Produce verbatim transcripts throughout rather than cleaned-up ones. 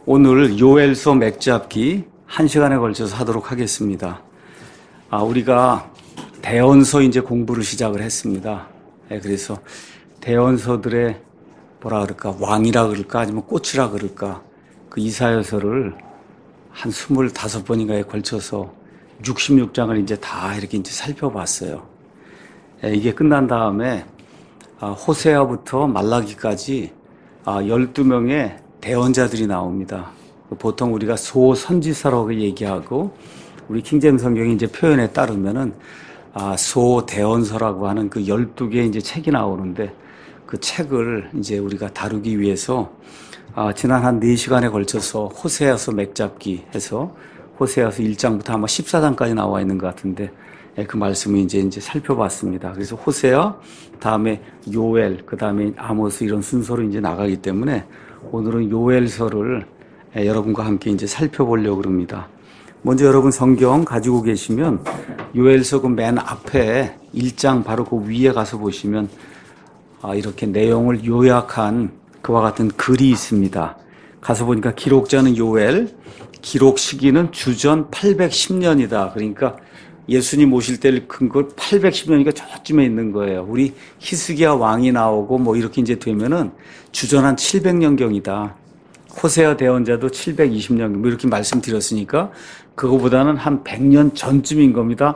오늘 요엘서 맥잡기 한 시간에 걸쳐서 하도록 하겠습니다. 아, 우리가 대언서 이제 공부를 시작을 했습니다. 네, 그래서 대언서들의 뭐라 그럴까, 왕이라 그럴까, 아니면 꽃이라 그럴까, 그 이사야서를 한 스물다섯 번인가에 걸쳐서 육십육 장을 이제 다 이렇게 이제 살펴봤어요. 네, 이게 끝난 다음에 아, 호세아부터 말라기까지 아, 열두 명의 대언자들이 나옵니다. 보통 우리가 소선지서라고 얘기하고, 우리 킹제임 성경이 이제 표현에 따르면은, 아, 소대언서라고 하는 그 열두 개의 이제 책이 나오는데, 그 책을 이제 우리가 다루기 위해서, 아, 지난 한 네 시간에 걸쳐서 호세아서 맥잡기 해서, 호세아서 일 장부터 아마 십사 장까지 나와 있는 것 같은데, 그 말씀을 이제 이제 살펴봤습니다. 그래서 호세아, 다음에 요엘, 그 다음에 아모스 이런 순서로 이제 나가기 때문에, 오늘은 요엘서를 여러분과 함께 이제 살펴보려고 합니다. 먼저 여러분 성경 가지고 계시면 요엘서 그 맨 앞에 일 장 바로 그 위에 가서 보시면 이렇게 내용을 요약한 그와 같은 글이 있습니다. 가서 보니까 기록자는 요엘, 기록 시기는 주전 팔백십 년이다. 그러니까 예수님 오실 때를 큰 걸 팔백십 년이니까 저쯤에 있는 거예요. 우리 히스기야 왕이 나오고 뭐 이렇게 이제 되면은 주전 한 칠백 년경이다. 호세아 대언자도 칠백이십 년 뭐 이렇게 말씀드렸으니까 그거보다는 한 백 년 전쯤인 겁니다.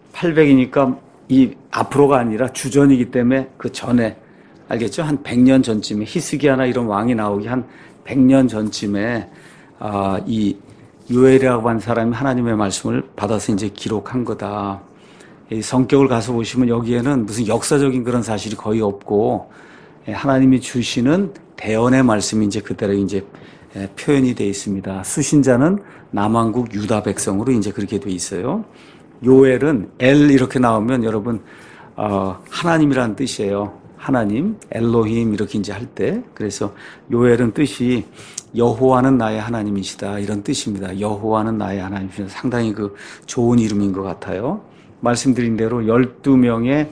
팔백이니까 이 앞으로가 아니라 주전이기 때문에 그 전에, 알겠죠? 한 백 년 전쯤에 히스기야나 이런 왕이 나오기 한 백 년 전쯤에 아, 이 요엘이라고 하는 사람이 하나님의 말씀을 받아서 이제 기록한 거다. 이 성격을 가서 보시면 여기에는 무슨 역사적인 그런 사실이 거의 없고, 하나님이 주시는 대언의 말씀이 이제 그대로 이제 표현이 되어 있습니다. 수신자는 남왕국 유다 백성으로 이제 그렇게 되어 있어요. 요엘은 엘 이렇게 나오면 여러분, 어, 하나님이라는 뜻이에요. 하나님, 엘로힘 이렇게 이제 할 때. 그래서 요엘은 뜻이 여호와는 나의 하나님이시다 이런 뜻입니다. 여호와는 나의 하나님이시다. 상당히 그 좋은 이름인 것 같아요. 말씀드린 대로 열두 명의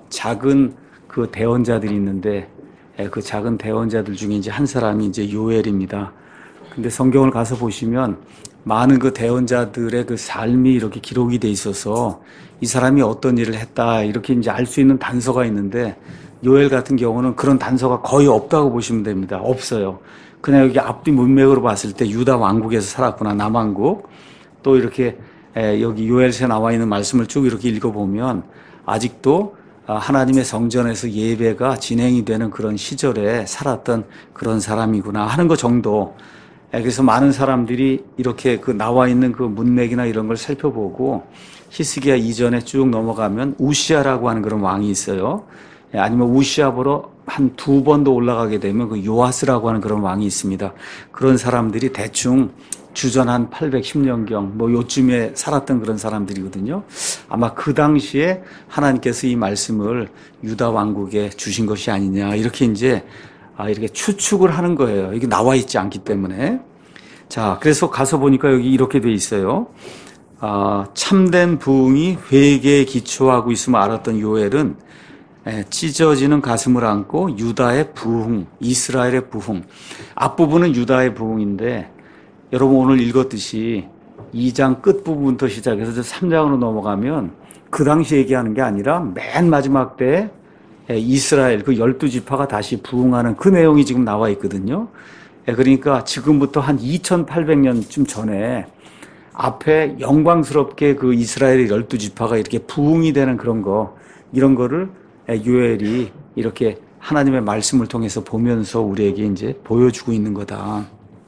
작은 그 대언자들이 있는데, 그 작은 대언자들 중에 이제 한 사람이 이제 요엘입니다. 근데 성경을 가서 보시면 많은 그 대언자들의 그 삶이 이렇게 기록이 돼 있어서 이 사람이 어떤 일을 했다 이렇게 이제 알 수 있는 단서가 있는데, 요엘 같은 경우는 그런 단서가 거의 없다고 보시면 됩니다. 없어요. 그냥 여기 앞뒤 문맥으로 봤을 때 유다 왕국에서 살았구나, 남왕국. 또 이렇게 여기 요엘서에 나와 있는 말씀을 쭉 이렇게 읽어보면 아직도 하나님의 성전에서 예배가 진행이 되는 그런 시절에 살았던 그런 사람이구나 하는 것 정도. 그래서 많은 사람들이 이렇게 그 나와 있는 그 문맥이나 이런 걸 살펴보고, 히스기야 이전에 쭉 넘어가면 우시아라고 하는 그런 왕이 있어요. 아니면 우시아보로 한 두 번도 올라가게 되면 그 요아스라고 하는 그런 왕이 있습니다. 그런 사람들이 대충 주전 한 팔백십 년경 뭐 요쯤에 살았던 그런 사람들이거든요. 아마 그 당시에 하나님께서 이 말씀을 유다 왕국에 주신 것이 아니냐 이렇게 이제 아 이렇게 추측을 하는 거예요. 이게 나와 있지 않기 때문에. 자, 그래서 가서 보니까 여기 이렇게 돼 있어요. 아, 참된 부흥이 회개에 기초하고 있음을 알았던 요엘은 찢어지는 가슴을 안고 유다의 부흥, 이스라엘의 부흥. 앞부분은 유다의 부흥인데, 여러분 오늘 읽었듯이 이 장 끝부분부터 시작해서 삼 장으로 넘어가면 그 당시 얘기하는 게 아니라 맨 마지막 때에 이스라엘 그 열두 지파가 다시 부흥하는 그 내용이 지금 나와 있거든요. 그러니까 지금부터 한 이천팔백 년쯤 전에 앞에 영광스럽게 그 이스라엘의 열두 지파가 이렇게 부흥이 되는 그런 거, 이런 거를 요엘이 이렇게 하나님의 말씀을 통해서 보면서 우리에게 이제 보여주고 있는 거다.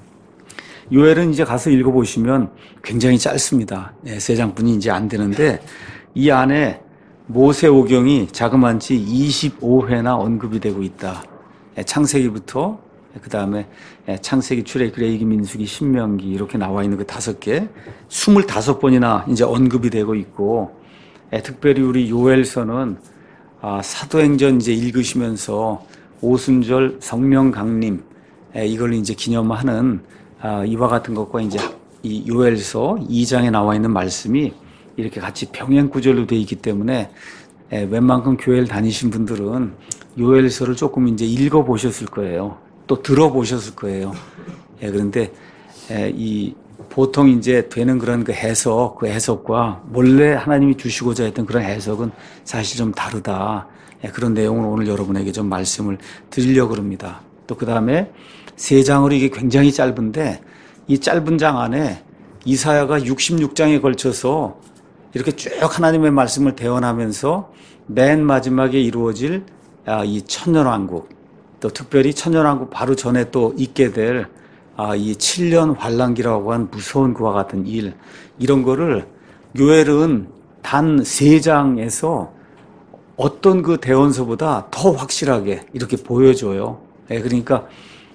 요엘은 이제 가서 읽어보시면 굉장히 짧습니다. 네, 세 장뿐이 이제 안 되는데, 이 안에 모세오경이 자그만치 이십오 회나 언급이 되고 있다. 창세기부터, 그 다음에 창세기, 출애굽기, 레위기, 민수기, 신명기 이렇게 나와 있는 그 다섯 개, 스물다섯 번이나 이제 언급이 되고 있고, 특별히 우리 요엘서는 아, 사도행전 이제 읽으시면서 오순절 성령 강림, 이걸 이제 기념하는 아, 이와 같은 것과 이제 이 요엘서 이 장에 나와 있는 말씀이 이렇게 같이 병행 구절로 되어 있기 때문에 웬만큼 교회를 다니신 분들은 요엘서를 조금 이제 읽어보셨을 거예요. 또 들어보셨을 거예요. 예, 그런데 이 보통 이제 되는 그런 그 해석, 그 해석과 원래 하나님이 주시고자 했던 그런 해석은 사실 좀 다르다. 그런 내용을 오늘 여러분에게 좀 말씀을 드리려고 합니다. 또 그 다음에 세 장으로 이게 굉장히 짧은데 이 짧은 장 안에 이사야가 육십육 장에 걸쳐서 이렇게 쭉 하나님의 말씀을 대언하면서 맨 마지막에 이루어질 이 천년왕국, 또 특별히 천년왕국 바로 전에 또 있게 될 이 칠 년 환란기라고 한 무서운 그와 같은 일, 이런 거를 요엘은 단 세 장에서 어떤 그 대언서보다 더 확실하게 이렇게 보여줘요. 그러니까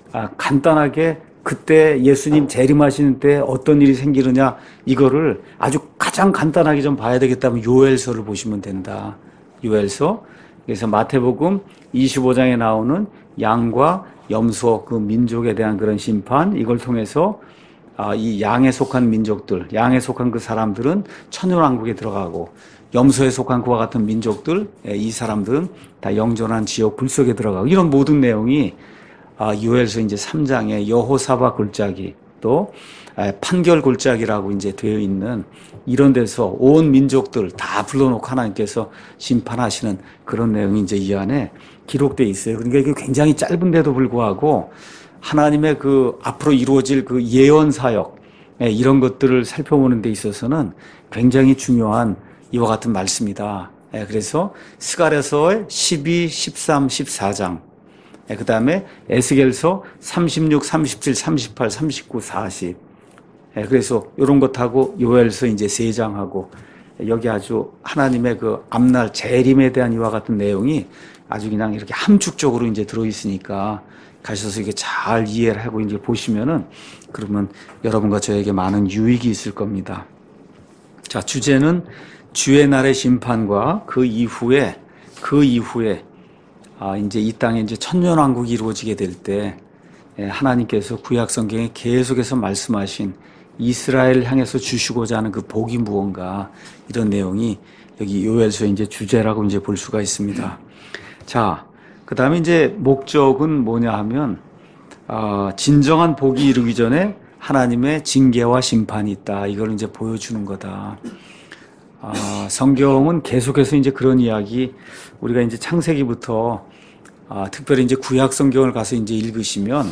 간단하게 그때 예수님 재림하시는 때 어떤 일이 생기느냐, 이거를 아주 가장 간단하게 좀 봐야 되겠다면 요엘서를 보시면 된다. 요엘서. 그래서 마태복음 이십오 장에 나오는 양과 염소, 그 민족에 대한 그런 심판, 이걸 통해서 이 양에 속한 민족들, 양에 속한 그 사람들은 천년왕국에 들어가고, 염소에 속한 그와 같은 민족들, 이 사람들은 다 영존한 지옥 불속에 들어가고, 이런 모든 내용이 요엘서 이제 삼 장에 여호사밧 골짜기, 또 판결 골짜기라고 이제 되어 있는 이런 데서 온 민족들 다 불러놓고 하나님께서 심판하시는 그런 내용이 이제 이 안에 기록되어 있어요. 그러니까 이게 굉장히 짧은데도 불구하고 하나님의 그 앞으로 이루어질 그 예언 사역, 이런 것들을 살펴보는 데 있어서는 굉장히 중요한 이와 같은 말씀이다. 그래서 스가랴서의 십이, 십삼, 십사 장, 그 다음에 에스겔서 삼십육, 삼십칠, 삼십팔, 삼십구, 사십. 그래서 이런 것하고 요엘서 이제 세 장하고 여기 아주 하나님의 그 앞날 재림에 대한 이와 같은 내용이 아주 그냥 이렇게 함축적으로 이제 들어있으니까 가셔서 이게 잘 이해를 하고 이제 보시면은 그러면 여러분과 저에게 많은 유익이 있을 겁니다. 자, 주제는 주의 날의 심판과 그 이후에, 그 이후에 아, 이제 이 땅에 이제 천년왕국이 이루어지게 될 때 하나님께서 구약 성경에 계속해서 말씀하신 이스라엘을 향해서 주시고자 하는 그 복이 무언가, 이런 내용이 여기 요엘서의 이제 주제라고 이제 볼 수가 있습니다. 자, 그 다음에 이제 목적은 뭐냐 하면, 어, 진정한 복이 이르기 전에 하나님의 징계와 심판이 있다. 이걸 이제 보여주는 거다. 어, 성경은 계속해서 이제 그런 이야기, 우리가 이제 창세기부터 어, 특별히 이제 구약 성경을 가서 이제 읽으시면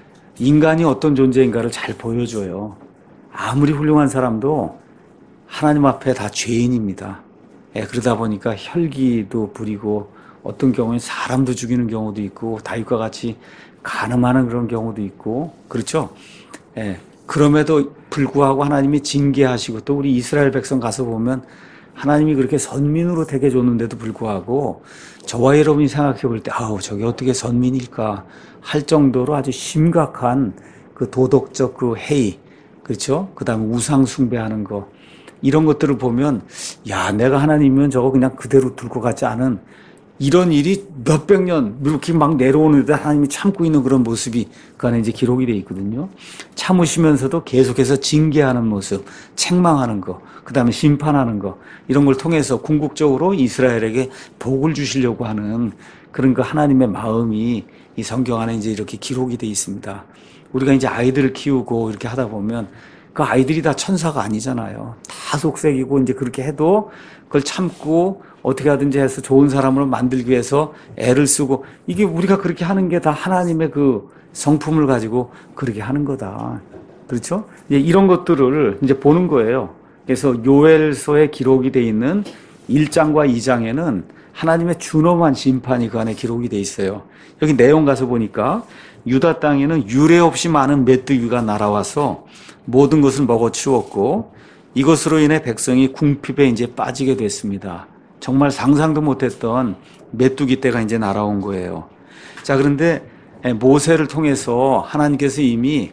인간이 어떤 존재인가를 잘 보여줘요. 아무리 훌륭한 사람도 하나님 앞에 다 죄인입니다. 예, 그러다 보니까 혈기도 부리고 어떤 경우는 사람도 죽이는 경우도 있고 다윗과 같이 간음하는 그런 경우도 있고, 그렇죠? 예, 그럼에도 불구하고 하나님이 징계하시고, 또 우리 이스라엘 백성 가서 보면 하나님이 그렇게 선민으로 되게 줬는데도 불구하고 저와 여러분이 생각해 볼 때 아우 저게 어떻게 선민일까 할 정도로 아주 심각한 그 도덕적 그 해이, 그렇죠? 그 다음에 우상 숭배하는 거, 이런 것들을 보면 야 내가 하나님이면 저거 그냥 그대로 둘 것 같지 않은 이런 일이 몇백 년 이렇게 막 내려오는데 하나님이 참고 있는 그런 모습이 그 안에 이제 기록이 되어 있거든요. 참으시면서도 계속해서 징계하는 모습, 책망하는 거, 그 다음에 심판하는 거, 이런 걸 통해서 궁극적으로 이스라엘에게 복을 주시려고 하는 그런 그 하나님의 마음이 이 성경 안에 이제 이렇게 기록이 되어 있습니다. 우리가 이제 아이들을 키우고 이렇게 하다 보면 그 아이들이 다 천사가 아니잖아요. 다 속색이고 이제 그렇게 해도 그걸 참고 어떻게 하든지 해서 좋은 사람으로 만들기 위해서 애를 쓰고, 이게 우리가 그렇게 하는 게 다 하나님의 그 성품을 가지고 그렇게 하는 거다. 그렇죠? 이제 이런 것들을 이제 보는 거예요. 그래서 요엘서에 기록이 돼 있는 일 장과 이 장에는 하나님의 준엄한 심판이 그 안에 기록이 돼 있어요. 여기 내용 가서 보니까 유다 땅에는 유례 없이 많은 메뚜기가 날아와서 모든 것을 먹어치웠고 이것으로 인해 백성이 궁핍에 이제 빠지게 됐습니다. 정말 상상도 못했던 메뚜기 떼가 이제 날아온 거예요. 자, 그런데 모세를 통해서 하나님께서 이미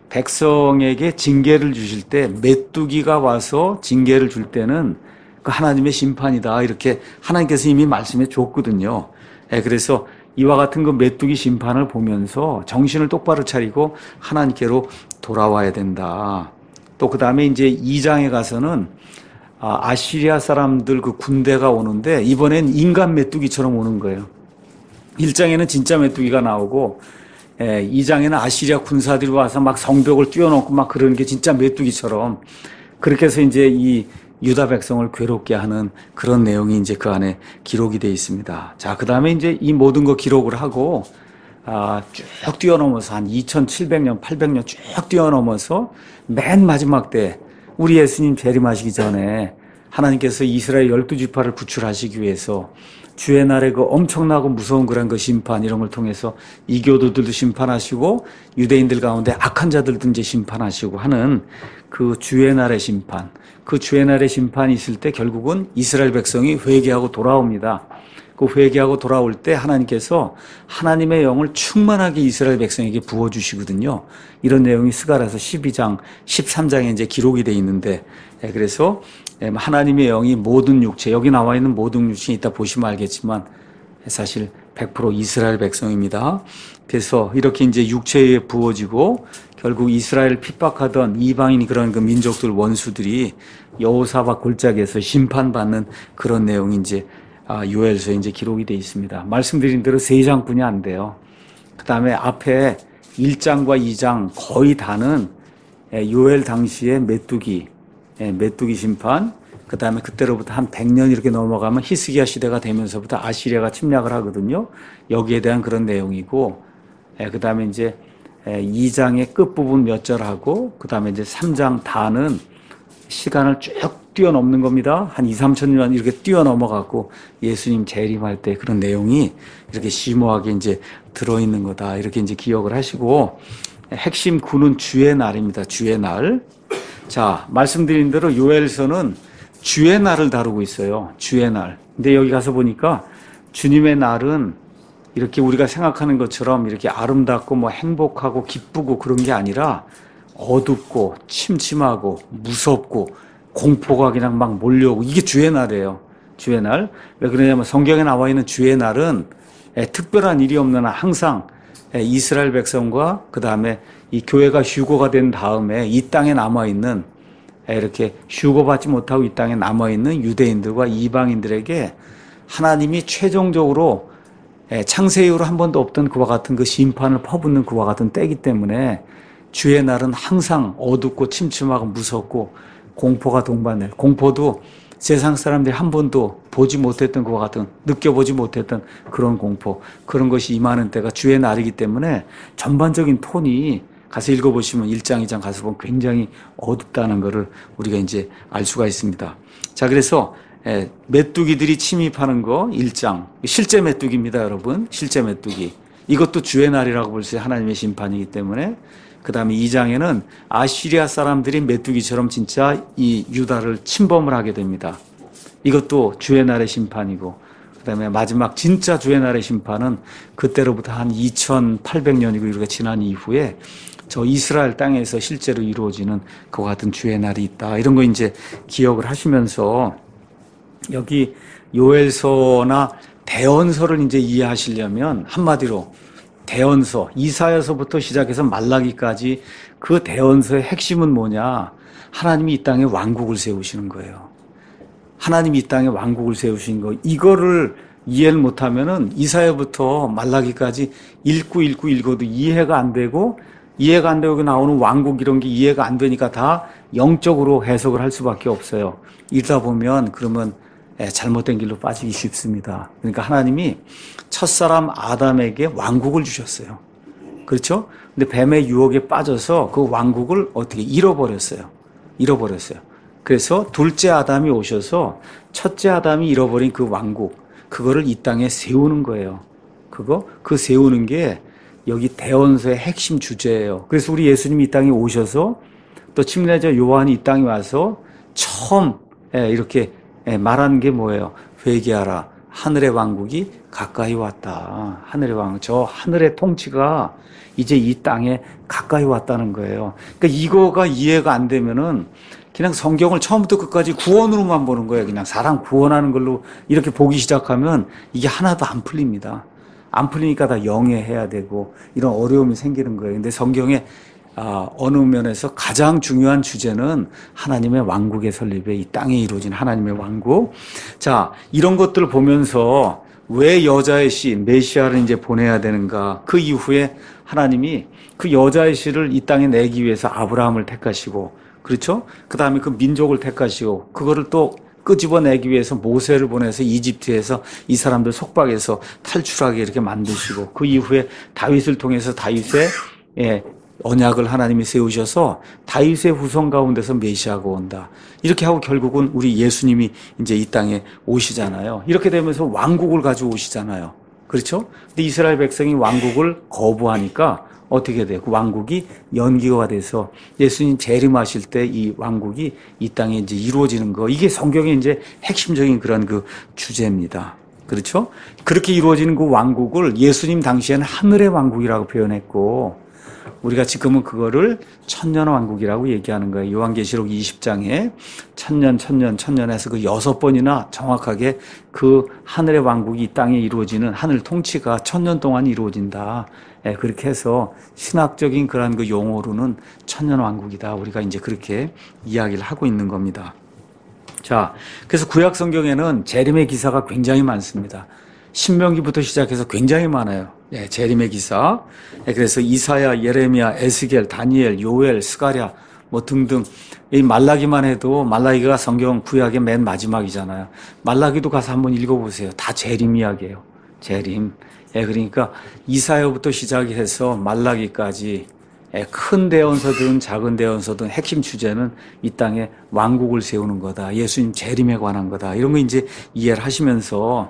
백성에게 징계를 주실 때 메뚜기가 와서 징계를 줄 때는 그 하나님의 심판이다, 이렇게 하나님께서 이미 말씀해 줬거든요. 그래서 이와 같은 그 메뚜기 심판을 보면서 정신을 똑바로 차리고 하나님께로 돌아와야 된다. 또 그 다음에 이제 이 장에 가서는 아시리아 사람들 그 군대가 오는데 이번엔 인간 메뚜기처럼 오는 거예요. 일 장에는 진짜 메뚜기가 나오고 예, 이 장에는 아시리아 군사들이 와서 막 성벽을 뛰어넘고 막 그러는 게 진짜 메뚜기처럼 그렇게 해서 이제 이 유다 백성을 괴롭게 하는 그런 내용이 이제 그 안에 기록이 되어 있습니다. 자, 그 다음에 이제 이 모든 거 기록을 하고, 아, 쭉 뛰어넘어서 한 이천칠백 년, 팔백 년 쭉 뛰어넘어서 맨 마지막 때 우리 예수님 재림하시기 전에 하나님께서 이스라엘 열두 지파를 구출하시기 위해서 주의 날에 그 엄청나고 무서운 그런 그 심판 이런 걸 통해서 이교도들도 심판하시고 유대인들 가운데 악한 자들도 이제 심판하시고 하는 그 주의 날의 심판, 그 주의 날의 심판이 있을 때 결국은 이스라엘 백성이 회개하고 돌아옵니다. 그 회개하고 돌아올 때 하나님께서 하나님의 영을 충만하게 이스라엘 백성에게 부어주시거든요. 이런 내용이 스가랴서 십이 장, 십삼 장에 이제 기록이 되어 있는데, 그래서 하나님의 영이 모든 육체, 여기 나와 있는 모든 육체에 이따 보시면 알겠지만 사실 백 퍼센트 이스라엘 백성입니다. 그래서 이렇게 이제 육체에 부어지고 결국 이스라엘을 핍박하던 이방인 그런 그 민족들 원수들이 여호사밧 골짜기에서 심판받는 그런 내용이 이제 아, 요엘서에 이제 기록이 되어 있습니다. 말씀드린 대로 세 장뿐이 안 돼요. 그 다음에 앞에 일 장과 이 장 거의 다는 요엘 당시의 메뚜기, 메뚜기 심판, 그 다음에 그때로부터 한 백 년 이렇게 넘어가면 히스기야 시대가 되면서부터 아시리아가 침략을 하거든요. 여기에 대한 그런 내용이고, 그 다음에 이제 이 장의 끝부분 몇 절하고, 그 다음에 이제 삼 장 다는 시간을 쭉 뛰어넘는 겁니다. 한 이, 삼천 년 이렇게 뛰어넘어갖고 예수님 재림할 때 그런 내용이 이렇게 심오하게 이제 들어있는 거다. 이렇게 이제 기억을 하시고, 핵심 구는 주의 날입니다. 주의 날. 자, 말씀드린 대로 요엘서는 주의 날을 다루고 있어요. 주의 날. 근데 여기 가서 보니까 주님의 날은 이렇게 우리가 생각하는 것처럼 이렇게 아름답고 뭐 행복하고 기쁘고 그런 게 아니라 어둡고 침침하고 무섭고 공포가 그냥 막 몰려오고 이게 주의 날이에요. 주의 날. 왜 그러냐면 성경에 나와 있는 주의 날은 특별한 일이 없는 한 항상 이스라엘 백성과 그 다음에 이 교회가 휴거가 된 다음에 이 땅에 남아있는 이렇게 휴거받지 못하고 이 땅에 남아있는 유대인들과 이방인들에게 하나님이 최종적으로 창세 이후로 한 번도 없던 그와 같은 그 심판을 퍼붓는 그와 같은 때이기 때문에 주의 날은 항상 어둡고 침침하고 무섭고 공포가 동반될, 공포도 세상 사람들이 한 번도 보지 못했던 것과 같은, 느껴보지 못했던 그런 공포, 그런 것이 임하는 때가 주의 날이기 때문에 전반적인 톤이 가서 읽어보시면 일 장, 이 장 가서 보면 굉장히 어둡다는 것을 우리가 이제 알 수가 있습니다. 자, 그래서 메뚜기들이 침입하는 거 일 장, 실제 메뚜기입니다, 여러분. 실제 메뚜기. 이것도 주의 날이라고 볼 수 있어요. 하나님의 심판이기 때문에. 그 다음에 이 장에는 아시리아 사람들이 메뚜기처럼 진짜 이 유다를 침범을 하게 됩니다. 이것도 주의 날의 심판이고, 그 다음에 마지막 진짜 주의 날의 심판은 그때로부터 한 이천팔백 년이고 이렇게 지난 이후에 저 이스라엘 땅에서 실제로 이루어지는 그와 같은 주의 날이 있다. 이런 거 이제 기억을 하시면서 여기 요엘서나 대언서를 이제 이해하시려면 한마디로 대언서, 이사야서부터 시작해서 말라기까지 그 대언서의 핵심은 뭐냐? 하나님이 이 땅에 왕국을 세우시는 거예요. 하나님이 이 땅에 왕국을 세우신 거. 이거를 이해를 못하면은 이사야부터 말라기까지 읽고 읽고 읽어도 이해가 안 되고, 이해가 안 되고 나오는 왕국 이런 게 이해가 안 되니까 다 영적으로 해석을 할 수밖에 없어요. 읽다 보면 그러면 잘못된 길로 빠지기 쉽습니다. 그러니까 하나님이 첫사람 아담에게 왕국을 주셨어요. 그렇죠? 근데 뱀의 유혹에 빠져서 그 왕국을 어떻게 잃어버렸어요. 잃어버렸어요. 그래서 둘째 아담이 오셔서 첫째 아담이 잃어버린 그 왕국, 그거를 이 땅에 세우는 거예요. 그거, 그 세우는 게 여기 대언서의 핵심 주제예요. 그래서 우리 예수님이 이 땅에 오셔서 또 침례자 요한이 이 땅에 와서 처음 이렇게 말하는 게 뭐예요? 회개하라. 하늘의 왕국이 가까이 왔다. 하늘의 왕국. 저 하늘의 통치가 이제 이 땅에 가까이 왔다는 거예요. 그러니까 이거가 이해가 안 되면은 그냥 성경을 처음부터 끝까지 구원으로만 보는 거예요. 그냥 사람 구원하는 걸로 이렇게 보기 시작하면 이게 하나도 안 풀립니다. 안 풀리니까 다 영해해야 되고 이런 어려움이 생기는 거예요. 근데 성경에 아, 어느 면에서 가장 중요한 주제는 하나님의 왕국의 설립에 이 땅에 이루어진 하나님의 왕국. 자, 이런 것들을 보면서 왜 여자의 씨, 메시아를 이제 보내야 되는가? 그 이후에 하나님이 그 여자의 씨를 이 땅에 내기 위해서 아브라함을 택하시고, 그렇죠? 그 다음에 그 민족을 택하시고, 그거를 또 끄집어내기 위해서 모세를 보내서 이집트에서 이 사람들 속박해서 탈출하게 이렇게 만드시고, 그 이후에 다윗을 통해서 다윗의 예, 언약을 하나님이 세우셔서 다윗의 후손 가운데서 메시아가 온다. 이렇게 하고 결국은 우리 예수님이 이제 이 땅에 오시잖아요. 이렇게 되면서 왕국을 가지고 오시잖아요. 그렇죠? 근데 이스라엘 백성이 왕국을 거부하니까 어떻게 돼요? 그 왕국이 연기가 돼서 예수님 재림하실 때 이 왕국이 이 땅에 이제 이루어지는 거. 이게 성경의 이제 핵심적인 그런 그 주제입니다. 그렇죠? 그렇게 이루어지는 그 왕국을 예수님 당시에는 하늘의 왕국이라고 표현했고, 우리가 지금은 그거를 천년왕국이라고 얘기하는 거예요. 요한계시록 이십 장에 천년, 천년, 천년에서 그 여섯 번이나 정확하게 그 하늘의 왕국이 이 땅에 이루어지는 하늘 통치가 천년 동안 이루어진다. 예, 그렇게 해서 신학적인 그런 그 용어로는 천년왕국이다. 우리가 이제 그렇게 이야기를 하고 있는 겁니다. 자, 그래서 구약 성경에는 재림의 기사가 굉장히 많습니다. 신명기부터 시작해서 굉장히 많아요. 예, 재림의 기사. 예, 그래서 이사야, 예레미야, 에스겔, 다니엘, 요엘, 스가랴 뭐 등등. 이 말라기만 해도 말라기가 성경 구약의 맨 마지막이잖아요. 말라기도 가서 한번 읽어보세요. 다 재림 이야기예요. 재림. 예, 그러니까 이사야부터 시작이 해서 말라기까지 예, 큰 대언서든 작은 대언서든 핵심 주제는 이 땅에 왕국을 세우는 거다. 예수님 재림에 관한 거다. 이런 거 이제 이해를 하시면서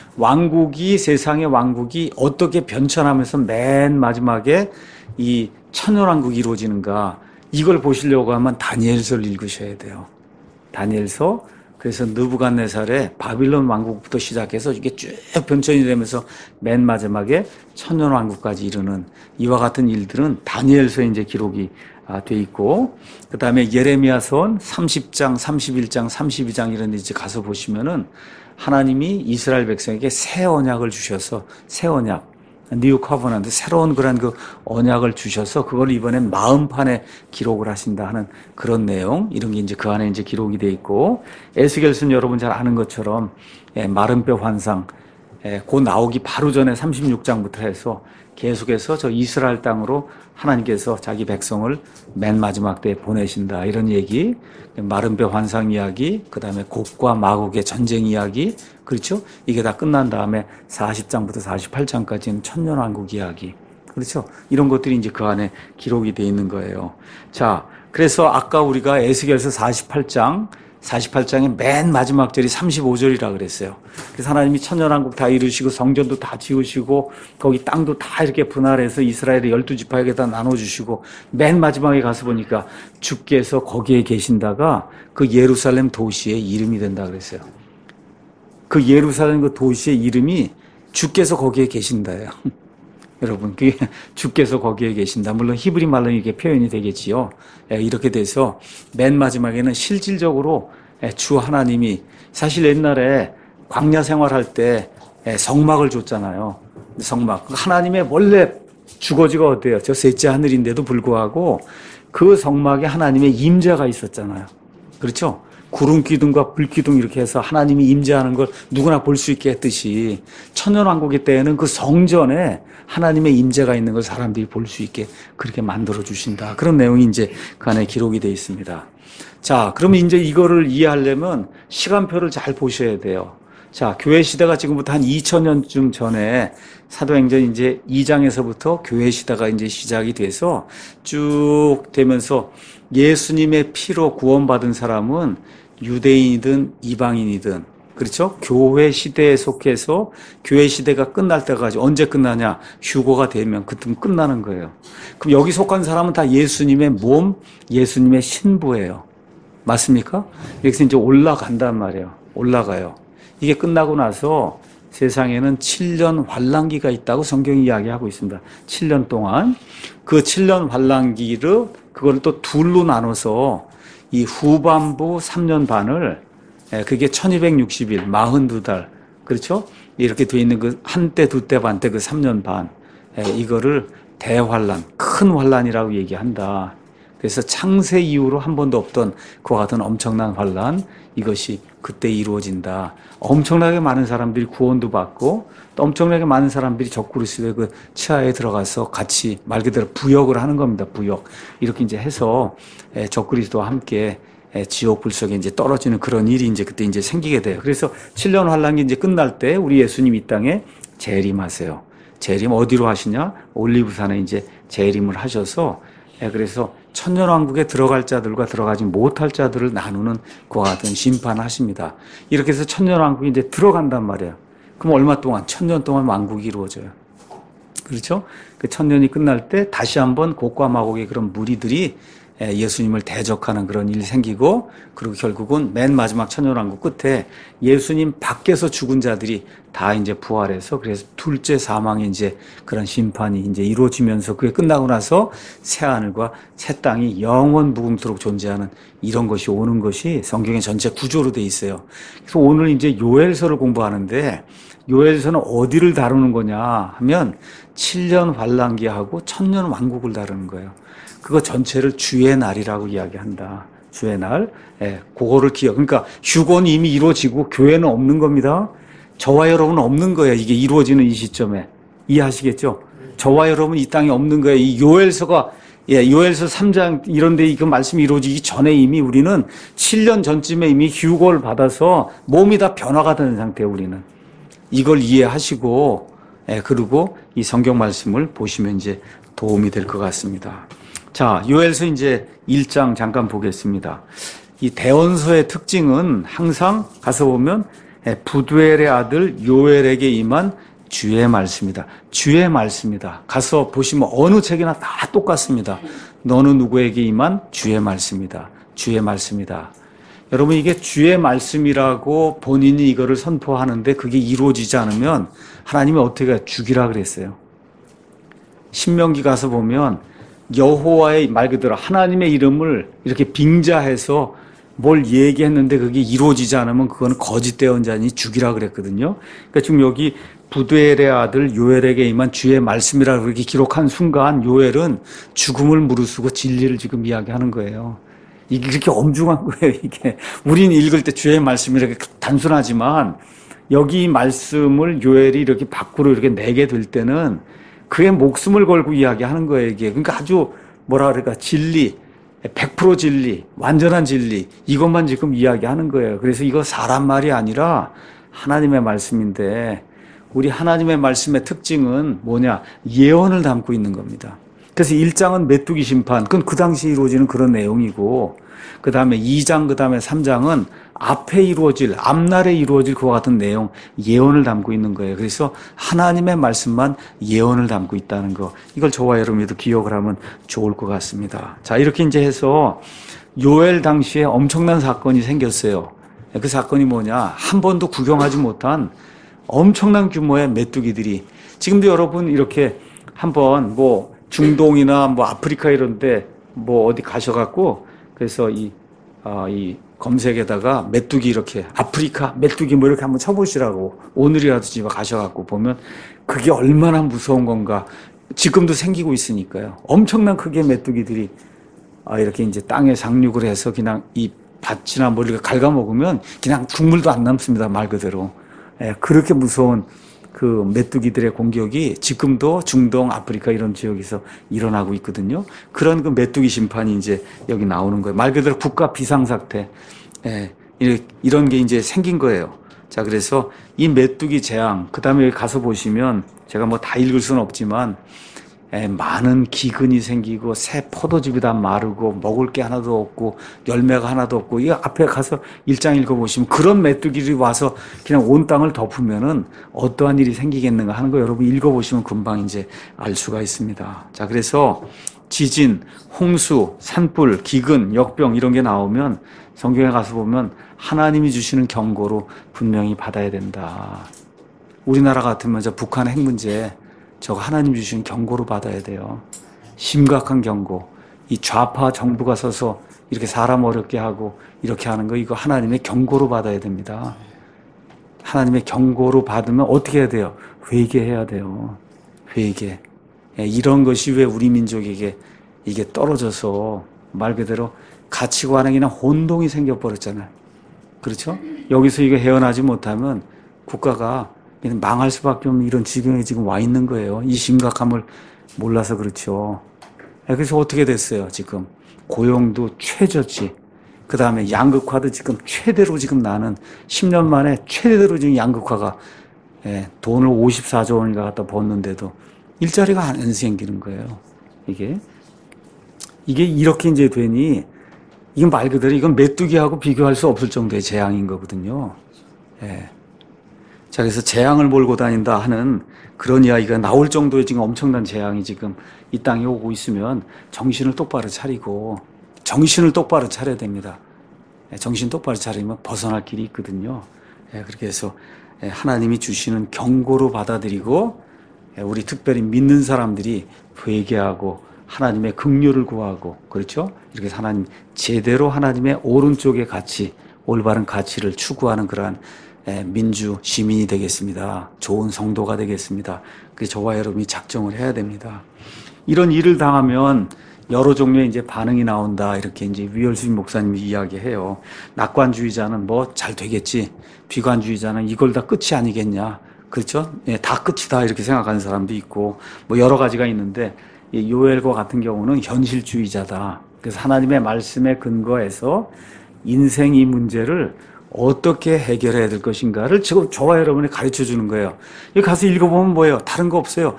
왕국이, 세상의 왕국이 어떻게 변천하면서 맨 마지막에 이 천년왕국이 이루어지는가, 이걸 보시려고 하면 다니엘서를 읽으셔야 돼요. 다니엘서. 그래서 느부갓네살의 바빌론 왕국부터 시작해서 이게 쭉 변천이 되면서 맨 마지막에 천년왕국까지 이르는 이와 같은 일들은 다니엘서에 이제 기록이 돼 있고, 그 다음에 예레미야서 삼십 장, 삼십일 장, 삼십이 장 이런 데 이제 가서 보시면은 하나님이 이스라엘 백성에게 새 언약을 주셔서, 새 언약, 뉴 커버넌트, 새로운 그런 그 언약을 주셔서 그걸 이번엔 마음판에 기록을 하신다 하는 그런 내용, 이런 게 이제 그 안에 이제 기록이 돼 있고, 에스겔서는 여러분 잘 아는 것처럼 예, 마른 뼈 환상, 예, 곧 나오기 바로 전에 삼십육 장부터 해서 계속해서 저 이스라엘 땅으로 하나님께서 자기 백성을 맨 마지막 때에 보내신다, 이런 얘기, 마른 뼈 환상 이야기, 그 다음에 곡과 마곡의 전쟁 이야기, 그렇죠? 이게 다 끝난 다음에 사십 장부터 사십팔 장까지는 천년왕국 이야기, 그렇죠? 이런 것들이 이제 그 안에 기록이 돼 있는 거예요. 자, 그래서 아까 우리가 에스겔서 사십팔 장, 사십팔 장의 맨 마지막 절이 삼십오 절이라 그랬어요. 그래서 하나님이 천년왕국 다 이루시고 성전도 다 지으시고 거기 땅도 다 이렇게 분할해서 이스라엘의 열두 지파에게 다 나눠주시고 맨 마지막에 가서 보니까 주께서 거기에 계신다가 그 예루살렘 도시의 이름이 된다 그랬어요. 그 예루살렘 그 도시의 이름이 주께서 거기에 계신다예요. 여러분, 그게 주께서 거기에 계신다. 물론 히브리 말로 이게 표현이 되겠지요. 이렇게 돼서 맨 마지막에는 실질적으로 주 하나님이, 사실 옛날에 광야 생활할 때 성막을 줬잖아요. 성막. 하나님의 원래 주거지가 어때요? 저 셋째 하늘인데도 불구하고 그 성막에 하나님의 임재가 있었잖아요. 그렇죠? 구름 기둥과 불 기둥 이렇게 해서 하나님이 임재하는 걸 누구나 볼 수 있게 했듯이 천년왕국의 때에는 그 성전에 하나님의 임재가 있는 걸 사람들이 볼 수 있게 그렇게 만들어 주신다. 그런 내용이 이제 그 안에 기록이 되어 있습니다. 자, 그러면 이제 이거를 이해하려면 시간표를 잘 보셔야 돼요. 자, 교회 시대가 지금부터 한 이천 년쯤 전에 사도행전 이제 이 장에서부터 교회 시대가 이제 시작이 돼서 쭉 되면서 예수님의 피로 구원받은 사람은 유대인이든 이방인이든, 그렇죠? 교회 시대에 속해서 교회 시대가 끝날 때까지, 언제 끝나냐? 휴거가 되면 그때면 끝나는 거예요. 그럼 여기 속한 사람은 다 예수님의 몸, 예수님의 신부예요. 맞습니까? 여기서 이제 올라간단 말이에요. 올라가요. 이게 끝나고 나서 세상에는 칠 년 환란기가 있다고 성경이 이야기하고 있습니다. 칠 년 동안. 그 칠 년 환란기를 그걸 또 둘로 나눠서 이 후반부 삼 년 반을, 그게 천이백육십 일, 사십이 달, 그렇죠? 이렇게 돼 있는 그 한때, 두때, 반때 그 삼 년 반, 이거를 대환란, 큰 환란이라고 얘기한다. 그래서 창세 이후로 한 번도 없던 그와 같은 엄청난 환란, 이것이 그때 이루어진다. 엄청나게 많은 사람들이 구원도 받고 또 엄청나게 많은 사람들이 적그리스도의 그 치하에 들어가서 같이 말 그대로 부역을 하는 겁니다. 부역. 이렇게 이제 해서 적그리스도와 함께 지옥 불 속에 이제 떨어지는 그런 일이 이제 그때 이제 생기게 돼요. 그래서 칠 년 환란기 이제 끝날 때 우리 예수님 이 땅에 재림하세요. 재림 어디로 하시냐? 올리브산에 이제 재림을 하셔서, 그래서 천년왕국에 들어갈 자들과 들어가지 못할 자들을 나누는 그와 같은 심판을 하십니다. 이렇게 해서 천년왕국이 이제 들어간단 말이에요. 그럼 얼마 동안? 천년 동안 왕국이 이루어져요. 그렇죠? 그 천년이 끝날 때 다시 한번 곡과 마곡의 그런 무리들이 예수님을 대적하는 그런 일이 생기고, 그리고 결국은 맨 마지막 천년왕국 끝에 예수님 밖에서 죽은 자들이 다 이제 부활해서, 그래서 둘째 사망의 이제 그런 심판이 이제 이루어지면서 그게 끝나고 나서 새 하늘과 새 땅이 영원 무궁토록 존재하는 이런 것이 오는 것이 성경의 전체 구조로 돼 있어요. 그래서 오늘 이제 요엘서를 공부하는데, 요엘서는 어디를 다루는 거냐 하면 칠 년 환란기하고 천년 왕국을 다루는 거예요. 그거 전체를 주의 날이라고 이야기한다. 주의 날. 예, 그거를 기억. 그러니까 휴거는 이미 이루어지고 교회는 없는 겁니다. 저와 여러분은 없는 거예요. 이게 이루어지는 이 시점에. 이해하시겠죠? 저와 여러분 이 땅에 없는 거예요. 이 요엘서가, 예, 요엘서 삼 장 이런 데 그 말씀이 이루어지기 전에 이미 우리는 칠 년 전쯤에 이미 휴거를 받아서 몸이 다 변화가 되는 상태예요, 우리는. 이걸 이해하시고, 예, 그리고 이 성경 말씀을 보시면 이제 도움이 될 것 같습니다. 자, 요엘서 이제 일 장 잠깐 보겠습니다. 이 대언서의 특징은 항상 가서 보면 부두엘의 아들 요엘에게 임한 주의 말씀이다. 주의 말씀이다. 가서 보시면 어느 책이나 다 똑같습니다. 너는 누구에게 임한 주의 말씀이다. 주의 말씀이다. 여러분, 이게 주의 말씀이라고 본인이 이거를 선포하는데 그게 이루어지지 않으면 하나님이 어떻게 죽이라 그랬어요. 신명기 가서 보면 여호와의 말 그대로 하나님의 이름을 이렇게 빙자해서 뭘 얘기했는데 그게 이루어지지 않으면 그거는 거짓되은 자니 죽이라 그랬거든요. 그러니까 지금 여기 부두엘의 아들 요엘에게 임한 주의 말씀이라고 그렇게 기록한 순간 요엘은 죽음을 무릅쓰고 진리를 지금 이야기하는 거예요. 이게 그렇게 엄중한 거예요, 이게. 우리는 읽을 때 주의 말씀이 이렇게 단순하지만 여기 이 말씀을 요엘이 이렇게 밖으로 이렇게 내게 될 때는 그의 목숨을 걸고 이야기하는 거예요, 이게. 그러니까 아주 뭐라 그럴까, 진리, 백 퍼센트 진리, 완전한 진리, 이것만 지금 이야기하는 거예요. 그래서 이거 사람 말이 아니라 하나님의 말씀인데, 우리 하나님의 말씀의 특징은 뭐냐? 예언을 담고 있는 겁니다. 그래서 일 장은 메뚜기 심판, 그건 그 당시 이루어지는 그런 내용이고, 그 다음에 이 장, 그 다음에 삼 장은 앞에 이루어질, 앞날에 이루어질 그와 같은 내용, 예언을 담고 있는 거예요. 그래서 하나님의 말씀만 예언을 담고 있다는 거, 이걸 저와 여러분도 기억을 하면 좋을 것 같습니다. 자, 이렇게 이제 해서 요엘 당시에 엄청난 사건이 생겼어요. 그 사건이 뭐냐? 한 번도 구경하지 못한 엄청난 규모의 메뚜기들이, 지금도 여러분 이렇게 한번 뭐 중동이나 뭐 아프리카 이런 데 뭐 어디 가셔갖고, 그래서 이, 아, 이 검색에다가 메뚜기 이렇게, 아프리카 메뚜기 뭐 이렇게 한번 쳐보시라고, 오늘이라도 집에 가셔갖고 보면 그게 얼마나 무서운 건가. 지금도 생기고 있으니까요. 엄청난 크기의 메뚜기들이, 아, 이렇게 이제 땅에 상륙을 해서 그냥 이 밭이나 뭐 이렇게 갉아먹으면 그냥 국물도 안 남습니다, 말 그대로. 예, 그렇게 무서운 그 메뚜기들의 공격이 지금도 중동, 아프리카 이런 지역에서 일어나고 있거든요. 그런 그 메뚜기 심판이 이제 여기 나오는 거예요. 말 그대로 국가 비상사태. 예, 이런 게 이제 생긴 거예요. 자, 그래서 이 메뚜기 재앙, 그 다음에 여기 가서 보시면 제가 뭐 다 읽을 수는 없지만, 에, 많은 기근이 생기고 새 포도즙이 다 마르고 먹을 게 하나도 없고 열매가 하나도 없고, 이 앞에 가서 일 장 읽어보시면 그런 메뚜기들이 와서 그냥 온 땅을 덮으면은 어떠한 일이 생기겠는가 하는 거 여러분 읽어보시면 금방 이제 알 수가 있습니다. 자, 그래서 지진, 홍수, 산불, 기근, 역병 이런 게 나오면 성경에 가서 보면 하나님이 주시는 경고로 분명히 받아야 된다. 우리나라 같으면 저 북한 핵 문제, 저거 하나님 주신 경고로 받아야 돼요. 심각한 경고. 이 좌파 정부가 서서 이렇게 사람 어렵게 하고 이렇게 하는 거, 이거 하나님의 경고로 받아야 됩니다. 하나님의 경고로 받으면 어떻게 해야 돼요? 회개해야 돼요. 회개. 이런 것이 왜 우리 민족에게 이게 떨어져서 말 그대로 가치관에 그냥 혼동이 생겨버렸잖아요. 그렇죠? 여기서 이거 헤어나지 못하면 국가가 그냥 망할 수밖에 없는 이런 지경에 지금 와 있는 거예요. 이 심각함을 몰라서 그렇죠. 그래서 어떻게 됐어요, 지금? 고용도 최저치. 그 다음에 양극화도 지금 최대로 지금 나는 십 년 만에 최대로 지금 양극화가 예, 돈을 오십사조 원인가 갖다 벌는데도 일자리가 안 생기는 거예요. 이게. 이게 이렇게 이제 되니 이건 말 그대로 이건 메뚜기하고 비교할 수 없을 정도의 재앙인 거거든요. 예. 자, 그래서 재앙을 몰고 다닌다 하는 그런 이야기가 나올 정도의 지금 엄청난 재앙이 지금 이 땅에 오고 있으면 정신을 똑바로 차리고 정신을 똑바로 차려야 됩니다. 정신 똑바로 차리면 벗어날 길이 있거든요. 그렇게 해서 하나님이 주시는 경고로 받아들이고 우리 특별히 믿는 사람들이 회개하고 하나님의 긍휼을 구하고 그렇죠? 이렇게 해서 하나님 제대로 하나님의 오른쪽의 가치, 올바른 가치를 추구하는 그러한 민주 시민이 되겠습니다. 좋은 성도가 되겠습니다. 그래서 저와 여러분이 작정을 해야 됩니다. 이런 일을 당하면 여러 종류의 이제 반응이 나온다. 이렇게 이제 위얼수임 목사님이 이야기해요. 낙관주의자는 뭐 잘 되겠지. 비관주의자는 이걸 다 끝이 아니겠냐. 그렇죠? 예, 다 끝이다. 이렇게 생각하는 사람도 있고, 뭐 여러 가지가 있는데, 이 요엘과 같은 경우는 현실주의자다. 그래서 하나님의 말씀에 근거해서 인생 이 문제를 어떻게 해결해야 될 것인가를 지금 저와 여러분이 가르쳐 주는 거예요. 여기 가서 읽어보면 뭐예요? 다른 거 없어요.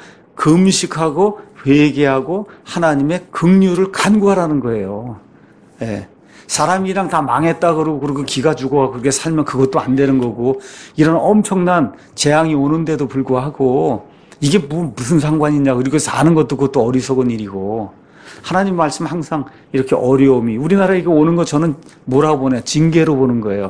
금식하고 회개하고 하나님의 긍휼을 간구하라는 거예요. 예. 사람이랑 다 망했다 그러고 그리고 기가 죽어 그렇게 살면 그것도 안 되는 거고 이런 엄청난 재앙이 오는데도 불구하고 이게 뭐 무슨 상관이 있냐고 그리고 사는 것도 그것도 어리석은 일이고 하나님 말씀 항상 이렇게 어려움이 우리나라에 이거 오는 거 저는 뭐라고 보냐 징계로 보는 거예요.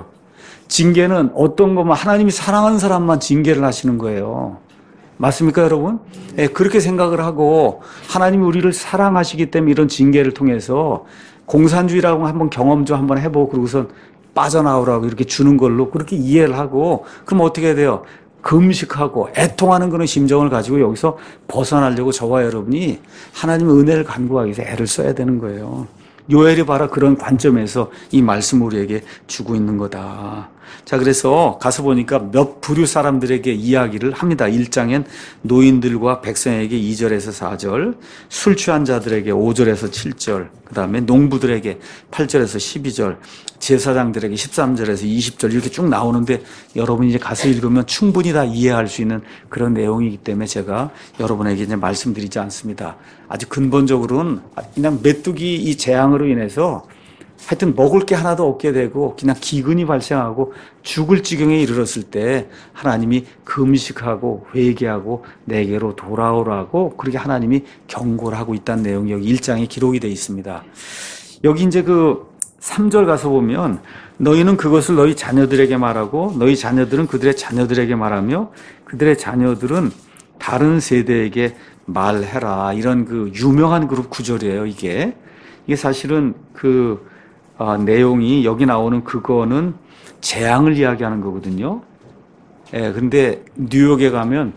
징계는 어떤 거면 하나님이 사랑하는 사람만 징계를 하시는 거예요. 맞습니까, 여러분? 예, 그렇게 생각을 하고 하나님이 우리를 사랑하시기 때문에 이런 징계를 통해서 공산주의라고 한번 경험 좀 한번 해보고 그러고선 빠져나오라고 이렇게 주는 걸로 그렇게 이해를 하고 그럼 어떻게 해야 돼요? 금식하고 애통하는 그런 심정을 가지고 여기서 벗어나려고 저와 여러분이 하나님의 은혜를 간구하기 위해서 애를 써야 되는 거예요. 요엘이 바로 그런 관점에서 이 말씀을 우리에게 주고 있는 거다. 자, 그래서 가서 보니까 몇 부류 사람들에게 이야기를 합니다. 일 장엔 노인들과 백성에게 이 절에서 사 절, 술 취한 자들에게 오 절에서 칠 절, 그 다음에 농부들에게 팔 절에서 십이 절, 제사장들에게 십삼 절에서 이십 절 이렇게 쭉 나오는데 여러분이 이제 가서 읽으면 충분히 다 이해할 수 있는 그런 내용이기 때문에 제가 여러분에게 이제 말씀드리지 않습니다. 아주 근본적으로는 그냥 메뚜기 이 재앙으로 인해서 하여튼 먹을 게 하나도 없게 되고 그냥 기근이 발생하고 죽을 지경에 이르렀을 때 하나님이 금식하고 회개하고 내게로 돌아오라고 그렇게 하나님이 경고를 하고 있다는 내용이 여기 일 장에 기록이 되어 있습니다. 여기 이제 그 삼 절 가서 보면 너희는 그것을 너희 자녀들에게 말하고 너희 자녀들은 그들의 자녀들에게 말하며 그들의 자녀들은 다른 세대에게 말해라. 이런 그 유명한 그룹 구절이에요, 이게. 이게 사실은 그 아, 내용이 여기 나오는 그거는 재앙을 이야기하는 거거든요. 예, 근데 뉴욕에 가면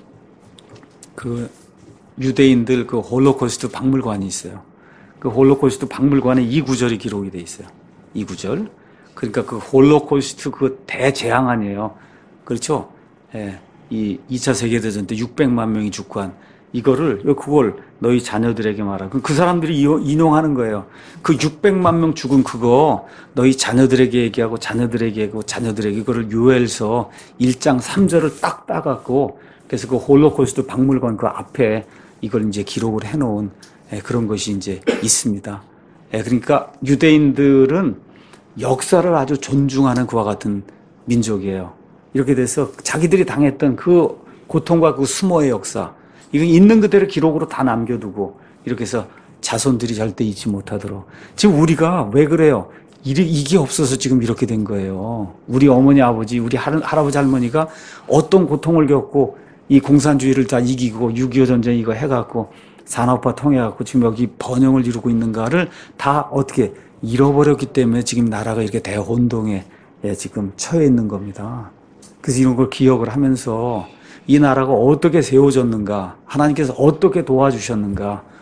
그 유대인들 그 홀로코스트 박물관이 있어요. 그 홀로코스트 박물관에 이 구절이 기록이 돼 있어요. 이 구절. 그러니까 그 홀로코스트 그 대재앙 아니에요. 그렇죠? 예, 이 이 차 세계대전 때 육백만 명이 죽고 한 이거를, 그걸 너희 자녀들에게 말하. 그 사람들이 인용하는 거예요. 그 육백만 명 죽은 그거 너희 자녀들에게 얘기하고 자녀들에게 얘기하고 자녀들에게 이거를 요엘서 일 장 삼 절을 딱 따갖고 그래서 그 홀로코스트 박물관 그 앞에 이걸 이제 기록을 해놓은 그런 것이 이제 있습니다. 그러니까 유대인들은 역사를 아주 존중하는 그와 같은 민족이에요. 이렇게 돼서 자기들이 당했던 그 고통과 그 수모의 역사 이거 있는 그대로 기록으로 다 남겨두고 이렇게 해서 자손들이 절대 잊지 못하도록. 지금 우리가 왜 그래요? 이게 없어서 지금 이렇게 된 거예요. 우리 어머니 아버지 우리 할아버지 할머니가 어떤 고통을 겪고 이 공산주의를 다 이기고 육이오 전쟁 이거 해갖고 산업화 통해갖고 지금 여기 번영을 이루고 있는가를 다 어떻게 잃어버렸기 때문에 지금 나라가 이렇게 대혼동에 지금 처해 있는 겁니다. 그래서 이런 걸 기억을 하면서 이 나라가 어떻게 세워졌는가, 하나님께서 어떻게 도와주셨는가,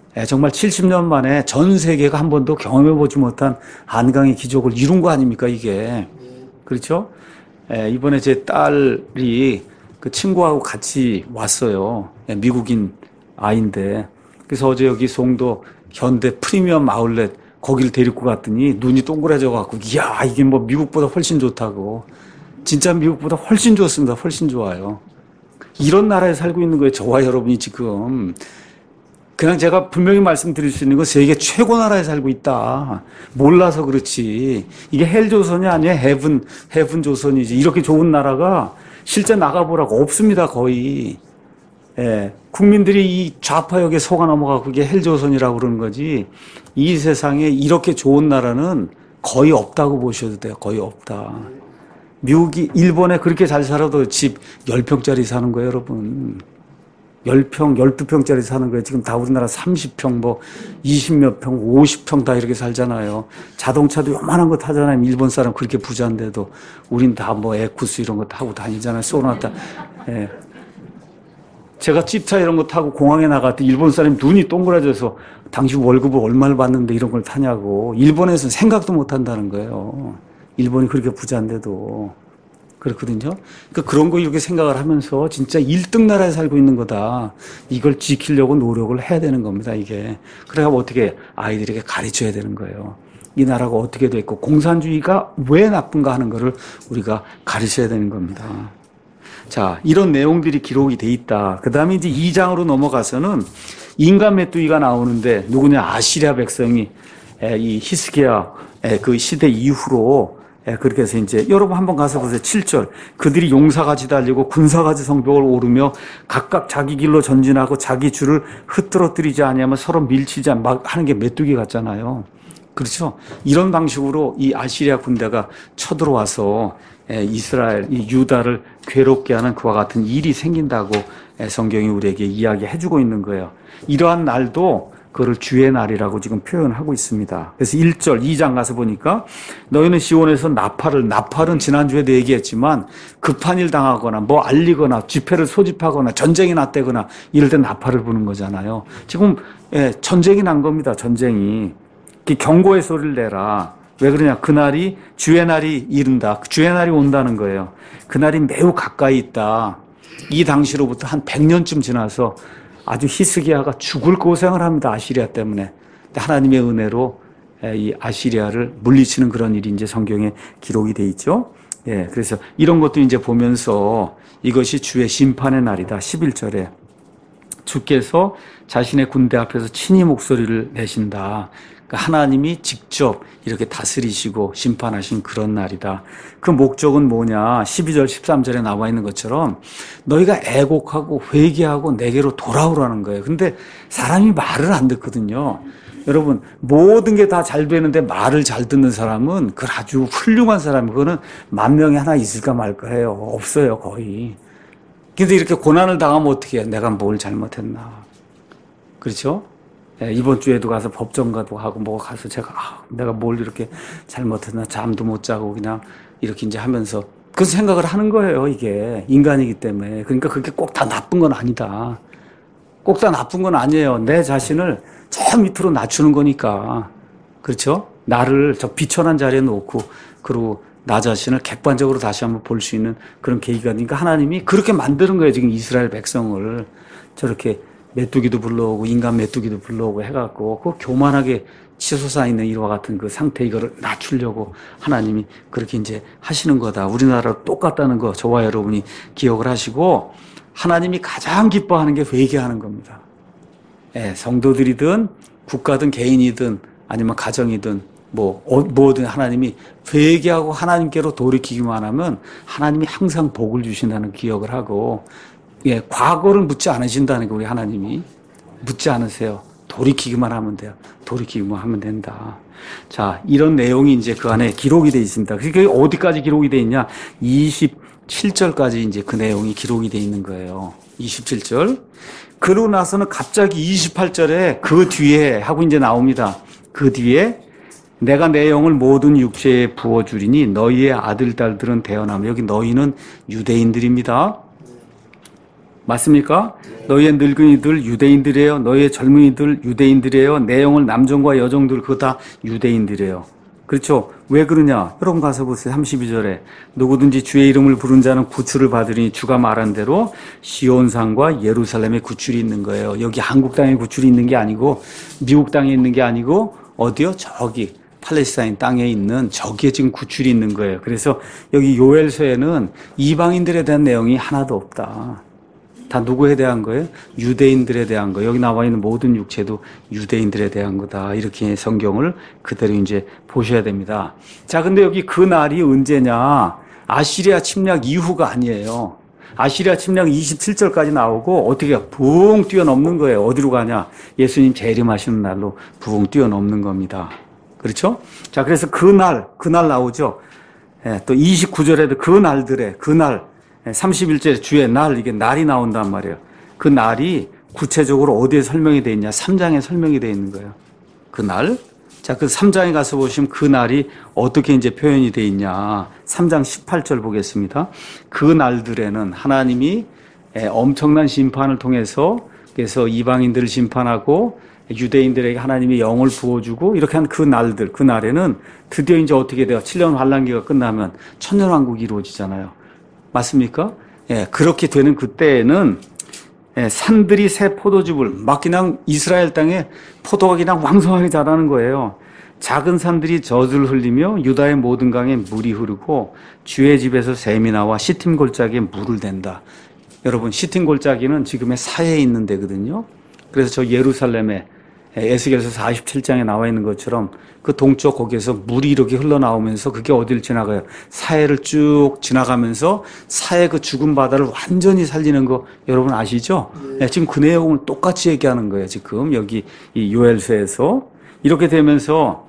예, 정말 칠십 년 만에 전 세계가 한 번도 경험해보지 못한 한강의 기적을 이룬 거 아닙니까, 이게. 그렇죠? 예, 이번에 제 딸이 그 친구하고 같이 왔어요. 예, 미국인 아이인데. 그래서 어제 여기 송도 현대 프리미엄 아울렛 거기를 데리고 갔더니 눈이 동그래져 갖고, 이야, 이게 뭐 미국보다 훨씬 좋다고. 진짜 미국보다 훨씬 좋습니다. 훨씬 좋아요. 이런 나라에 살고 있는 거예요. 저와 여러분이 지금. 그냥 제가 분명히 말씀드릴 수 있는 건 세계 최고 나라에 살고 있다. 몰라서 그렇지. 이게 헬조선이 아니에요. 헤븐, 헤븐 조선이지. 이렇게 좋은 나라가 실제 나가보라고 없습니다. 거의. 예. 국민들이 이 좌파역에 속아 넘어가고 이게 헬조선이라고 그러는 거지. 이 세상에 이렇게 좋은 나라는 거의 없다고 보셔도 돼요. 거의 없다. 미국이, 일본에 그렇게 잘 살아도 집 십 평짜리 사는 거예요, 여러분. 십 평, 십이 평짜리 사는 거예요. 지금 다 우리나라 삼십 평, 뭐, 이십몇 평, 오십 평 다 이렇게 살잖아요. 자동차도 요만한 거 타잖아요. 일본 사람 그렇게 부자인데도. 우린 다 뭐 에쿠스 이런 거 타고 다니잖아요. 소나타. 예. 제가 찝차 이런 거 타고 공항에 나갈 때 일본 사람이 눈이 동그라져서 당신 월급을 얼마를 받는데 이런 걸 타냐고. 일본에서는 생각도 못 한다는 거예요. 일본이 그렇게 부자인데도. 그렇거든요. 그러니까 그런 거 이렇게 생각을 하면서 진짜 일 등 나라에 살고 있는 거다. 이걸 지키려고 노력을 해야 되는 겁니다, 이게. 그래야 어떻게 아이들에게 가르쳐야 되는 거예요. 이 나라가 어떻게 돼 있고 공산주의가 왜 나쁜가 하는 거를 우리가 가르쳐야 되는 겁니다. 자, 이런 내용들이 기록이 돼 있다. 그 다음에 이제 이 장으로 넘어가서는 인간 메뚜기가 나오는데 누구냐? 아시리아 백성이 이 히스기야 그 시대 이후로 예, 그렇게 해서 이제 여러분 한번 가서 보세요. 칠 절. 그들이 용사같이 달리고 군사같이 성벽을 오르며 각각 자기 길로 전진하고 자기 줄을 흐트러뜨리지 아니하면 서로 밀치지 막 하는 게 메뚜기 같잖아요. 그렇죠? 이런 방식으로 이 아시리아 군대가 쳐들어와서 예, 이스라엘, 이 유다를 괴롭게 하는 그와 같은 일이 생긴다고 예, 성경이 우리에게 이야기해주고 있는 거예요. 이러한 날도 그거를 주의 날이라고 지금 표현하고 있습니다. 그래서 일 절, 이 장 가서 보니까 너희는 시온에서 나팔을, 나팔은 지난주에도 얘기했지만 급한 일 당하거나 뭐 알리거나 집회를 소집하거나 전쟁이 났다거나 이럴 때 나팔을 부는 거잖아요. 지금 예, 전쟁이 난 겁니다. 전쟁이. 경고의 소리를 내라. 왜 그러냐? 그날이 주의 날이 이른다. 주의 날이 온다는 거예요. 그날이 매우 가까이 있다. 이 당시로부터 한 백 년쯤 지나서 아주 히스기야가 죽을 고생을 합니다. 아시리아 때문에. 하나님의 은혜로 이 아시리아를 물리치는 그런 일이 이제 성경에 기록이 돼 있죠. 예, 그래서 이런 것도 이제 보면서 이것이 주의 심판의 날이다. 십일 절에 주께서 자신의 군대 앞에서 친히 목소리를 내신다. 그러니까 하나님이 직접 이렇게 다스리시고 심판하신 그런 날이다. 그 목적은 뭐냐? 십이 절, 십삼 절에 나와 있는 것처럼 너희가 애곡하고 회개하고 내게로 돌아오라는 거예요. 근데 사람이 말을 안 듣거든요. 여러분, 모든 게 다 잘 되는데 말을 잘 듣는 사람은 그 아주 훌륭한 사람이고 그거는 만 명에 하나 있을까 말까 해요. 없어요, 거의. 근데 이렇게 고난을 당하면 어떻게 해? 내가 뭘 잘못했나? 그렇죠? 예, 이번 주에도 가서 법정가도 하고 뭐 가서 제가 아, 내가 뭘 이렇게 잘못했나 잠도 못 자고 그냥 이렇게 이제 하면서 그 생각을 하는 거예요. 이게 인간이기 때문에. 그러니까 그게 꼭 다 나쁜 건 아니다. 꼭 다 나쁜 건 아니에요. 내 자신을 저 밑으로 낮추는 거니까. 그렇죠? 나를 저 비천한 자리에 놓고 그리고 나 자신을 객관적으로 다시 한번 볼 수 있는 그런 계기가 되니까 하나님이 그렇게 만드는 거예요. 지금 이스라엘 백성을 저렇게 메뚜기도 불러오고 인간 메뚜기도 불러오고 해갖고 그 교만하게 치솟아 있는 이와 같은 그 상태 이거를 낮추려고 하나님이 그렇게 이제 하시는 거다. 우리나라로 똑같다는 거 저와 여러분이 기억을 하시고 하나님이 가장 기뻐하는 게 회개하는 겁니다. 예, 성도들이든 국가든 개인이든 아니면 가정이든 뭐 뭐든 하나님이 회개하고 하나님께로 돌이키기만 하면 하나님이 항상 복을 주신다는 기억을 하고 예, 과거를 묻지 않으신다는 게 우리 하나님이 묻지 않으세요. 돌이키기만 하면 돼요. 돌이키기만 하면 된다. 자, 이런 내용이 이제 그 안에 기록이 되어 있습니다. 그게 어디까지 기록이 되어 있냐? 이십칠 절까지 이제 그 내용이 기록이 되어 있는 거예요. 이십칠 절. 그러고 나서는 갑자기 이십팔 절에 그 뒤에 하고 이제 나옵니다. 그 뒤에 내가 내 영을 모든 육체에 부어주리니 너희의 아들, 딸들은 대언하며 여기 너희는 유대인들입니다. 맞습니까? 너희의 늙은이들 유대인들이에요. 너희의 젊은이들 유대인들이에요. 내 영을 남종과 여종들 그거 다 유대인들이에요. 그렇죠? 왜 그러냐? 여러분 가서 보세요. 삼십이 절에 누구든지 주의 이름을 부른 자는 구출을 받으리니 주가 말한 대로 시온산과 예루살렘에 구출이 있는 거예요. 여기 한국 땅에 구출이 있는 게 아니고 미국 땅에 있는 게 아니고 어디요? 저기 팔레스타인 땅에 있는 저기에 지금 구출이 있는 거예요. 그래서 여기 요엘서에는 이방인들에 대한 내용이 하나도 없다. 다 누구에 대한 거예요? 유대인들에 대한 거. 여기 나와 있는 모든 육체도 유대인들에 대한 거다. 이렇게 성경을 그대로 이제 보셔야 됩니다. 자, 근데 여기 그 날이 언제냐? 아시리아 침략 이후가 아니에요. 아시리아 침략 이십칠 절까지 나오고 어떻게 붕 뛰어넘는 거예요. 어디로 가냐? 예수님 재림하시는 날로 붕 뛰어넘는 겁니다. 그렇죠? 자, 그래서 그 날, 그 날 나오죠. 예, 또 이십구 절에도 그 날들에, 그 날, 삼십일 절에 주의 날, 이게 날이 나온단 말이에요. 그 날이 구체적으로 어디에 설명이 되어 있냐? 삼 장에 설명이 되어 있는 거예요. 그 날. 자, 그 삼 장에 가서 보시면 그 날이 어떻게 이제 표현이 되어 있냐? 삼 장 십팔 절 보겠습니다. 그 날들에는 하나님이 엄청난 심판을 통해서 그래서 이방인들을 심판하고 유대인들에게 하나님이 영을 부어주고 이렇게 한 그 날들, 그 날에는 드디어 이제 어떻게 돼요? 칠 년 환란기가 끝나면 천년왕국이 이루어지잖아요. 맞습니까? 예, 그렇게 되는 그때에는 예, 산들이 새 포도즙을 막 그냥 이스라엘 땅에 포도가 그냥 왕성하게 자라는 거예요. 작은 산들이 젖을 흘리며 유다의 모든 강에 물이 흐르고 주의 집에서 샘이 나와 시팀 골짜기에 물을 댄다. 여러분, 시팀 골짜기는 지금의 사해에 있는 데거든요. 그래서 저 예루살렘에 에스겔서 사십칠 장에 나와 있는 것처럼 그 동쪽 거기에서 물이 이렇게 흘러나오면서 그게 어디를 지나가요? 사해를 쭉 지나가면서 사해 그 죽은 바다를 완전히 살리는 거 여러분 아시죠? 네. 지금 그 내용을 똑같이 얘기하는 거예요. 지금 여기 이 요엘서에서 이렇게 되면서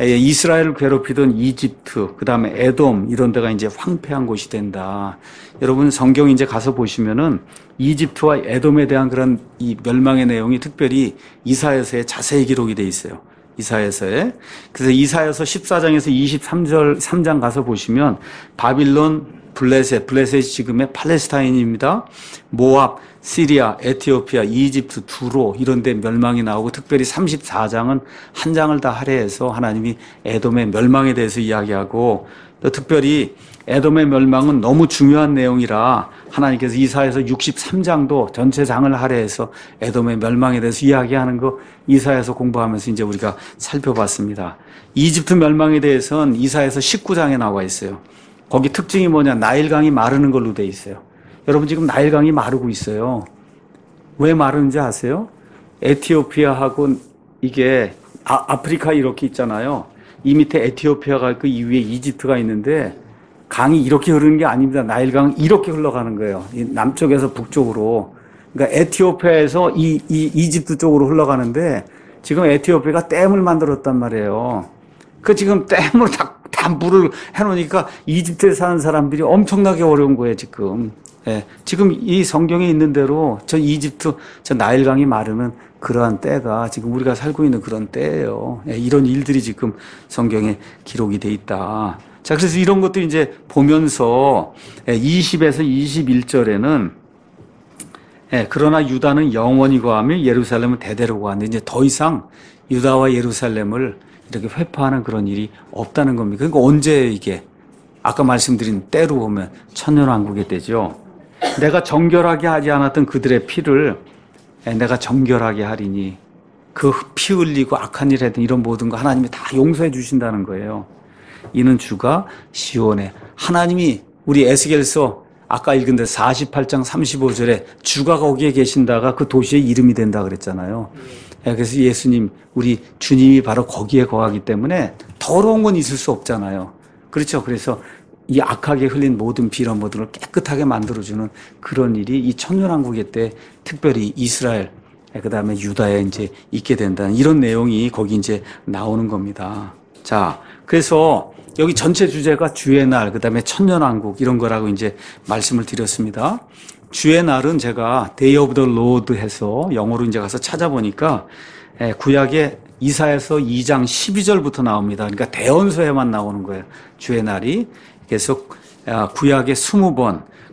이스라엘을 괴롭히던 이집트, 그 다음에 에돔 이런 데가 이제 황폐한 곳이 된다. 여러분 성경 이제 가서 보시면은 이집트와 에돔에 대한 그런 이 멸망의 내용이 특별히 이사야서에 자세히 기록이 돼 있어요. 이사야서에. 그래서 이사야서 십사 장에서 이십삼 절 삼 장 가서 보시면 바빌론, 블레셋, 블레셋이 지금의 팔레스타인입니다. 모압, 시리아, 에티오피아, 이집트, 두로 이런 데 멸망이 나오고 특별히 삼십사 장은 한 장을 다 할애해서 하나님이 에돔의 멸망에 대해서 이야기하고 또 특별히 에돔의 멸망은 너무 중요한 내용이라 하나님께서 이사야서 육십삼 장도 전체 장을 할애해서 에돔의 멸망에 대해서 이야기하는 거 이사야서 공부하면서 이제 우리가 살펴봤습니다. 이집트 멸망에 대해서는 이사야서 십구 장에 나와 있어요. 거기 특징이 뭐냐? 나일강이 마르는 걸로 돼 있어요. 여러분 지금 나일강이 마르고 있어요. 왜 마르는지 아세요? 에티오피아하고 이게 아, 아프리카 이렇게 있잖아요. 이 밑에 에티오피아가 있고 이 위에 이집트가 있는데 강이 이렇게 흐르는 게 아닙니다. 나일강은 이렇게 흘러가는 거예요. 이 남쪽에서 북쪽으로. 그러니까 에티오피아에서 이, 이 이집트 쪽으로 흘러가는데 지금 에티오피아가 댐을 만들었단 말이에요. 그 지금 댐으로 다, 다 물을 해놓으니까 이집트에 사는 사람들이 엄청나게 어려운 거예요, 지금. 예, 지금 이 성경에 있는 대로 저 이집트, 저 나일강이 마르는 그러한 때가 지금 우리가 살고 있는 그런 때예요. 예, 이런 일들이 지금 성경에 기록이 돼 있다. 자, 그래서 이런 것들 이제 보면서 이십에서 이십일 절에는 예, 그러나 유다는 영원히 거하며 예루살렘은 대대로 거하는데 이제 더 이상 유다와 예루살렘을 이렇게 회파하는 그런 일이 없다는 겁니다. 그러니까 언제 이게 아까 말씀드린 때로 보면 천년왕국의 때죠. 내가 정결하게 하지 않았던 그들의 피를 내가 정결하게 하리니 그 피 흘리고 악한 일 했던 이런 모든 거 하나님이 다 용서해 주신다는 거예요. 이는 주가 시온에 하나님이 우리 에스겔서 아까 읽은 데 사십팔 장 삼십오 절에 주가 거기에 계신다가 그 도시의 이름이 된다 그랬잖아요. 그래서 예수님, 우리 주님이 바로 거기에 거하기 때문에 더러운 건 있을 수 없잖아요. 그렇죠. 그래서 이 악하게 흘린 모든 비런 모든을 깨끗하게 만들어주는 그런 일이 이 천년왕국의 때 특별히 이스라엘, 그 다음에 유다에 이제 있게 된다는 이런 내용이 거기 이제 나오는 겁니다. 자, 그래서 여기 전체 주제가 주의 날, 그 다음에 천년왕국 이런 거라고 이제 말씀을 드렸습니다. 주의 날은 제가 Day of the Lord 해서 영어로 이제 가서 찾아보니까 구약에 이사야서 이 장 십이 절부터 나옵니다. 그러니까 대언서에만 나오는 거예요. 주의 날이. 그래서 구약에 이십 번,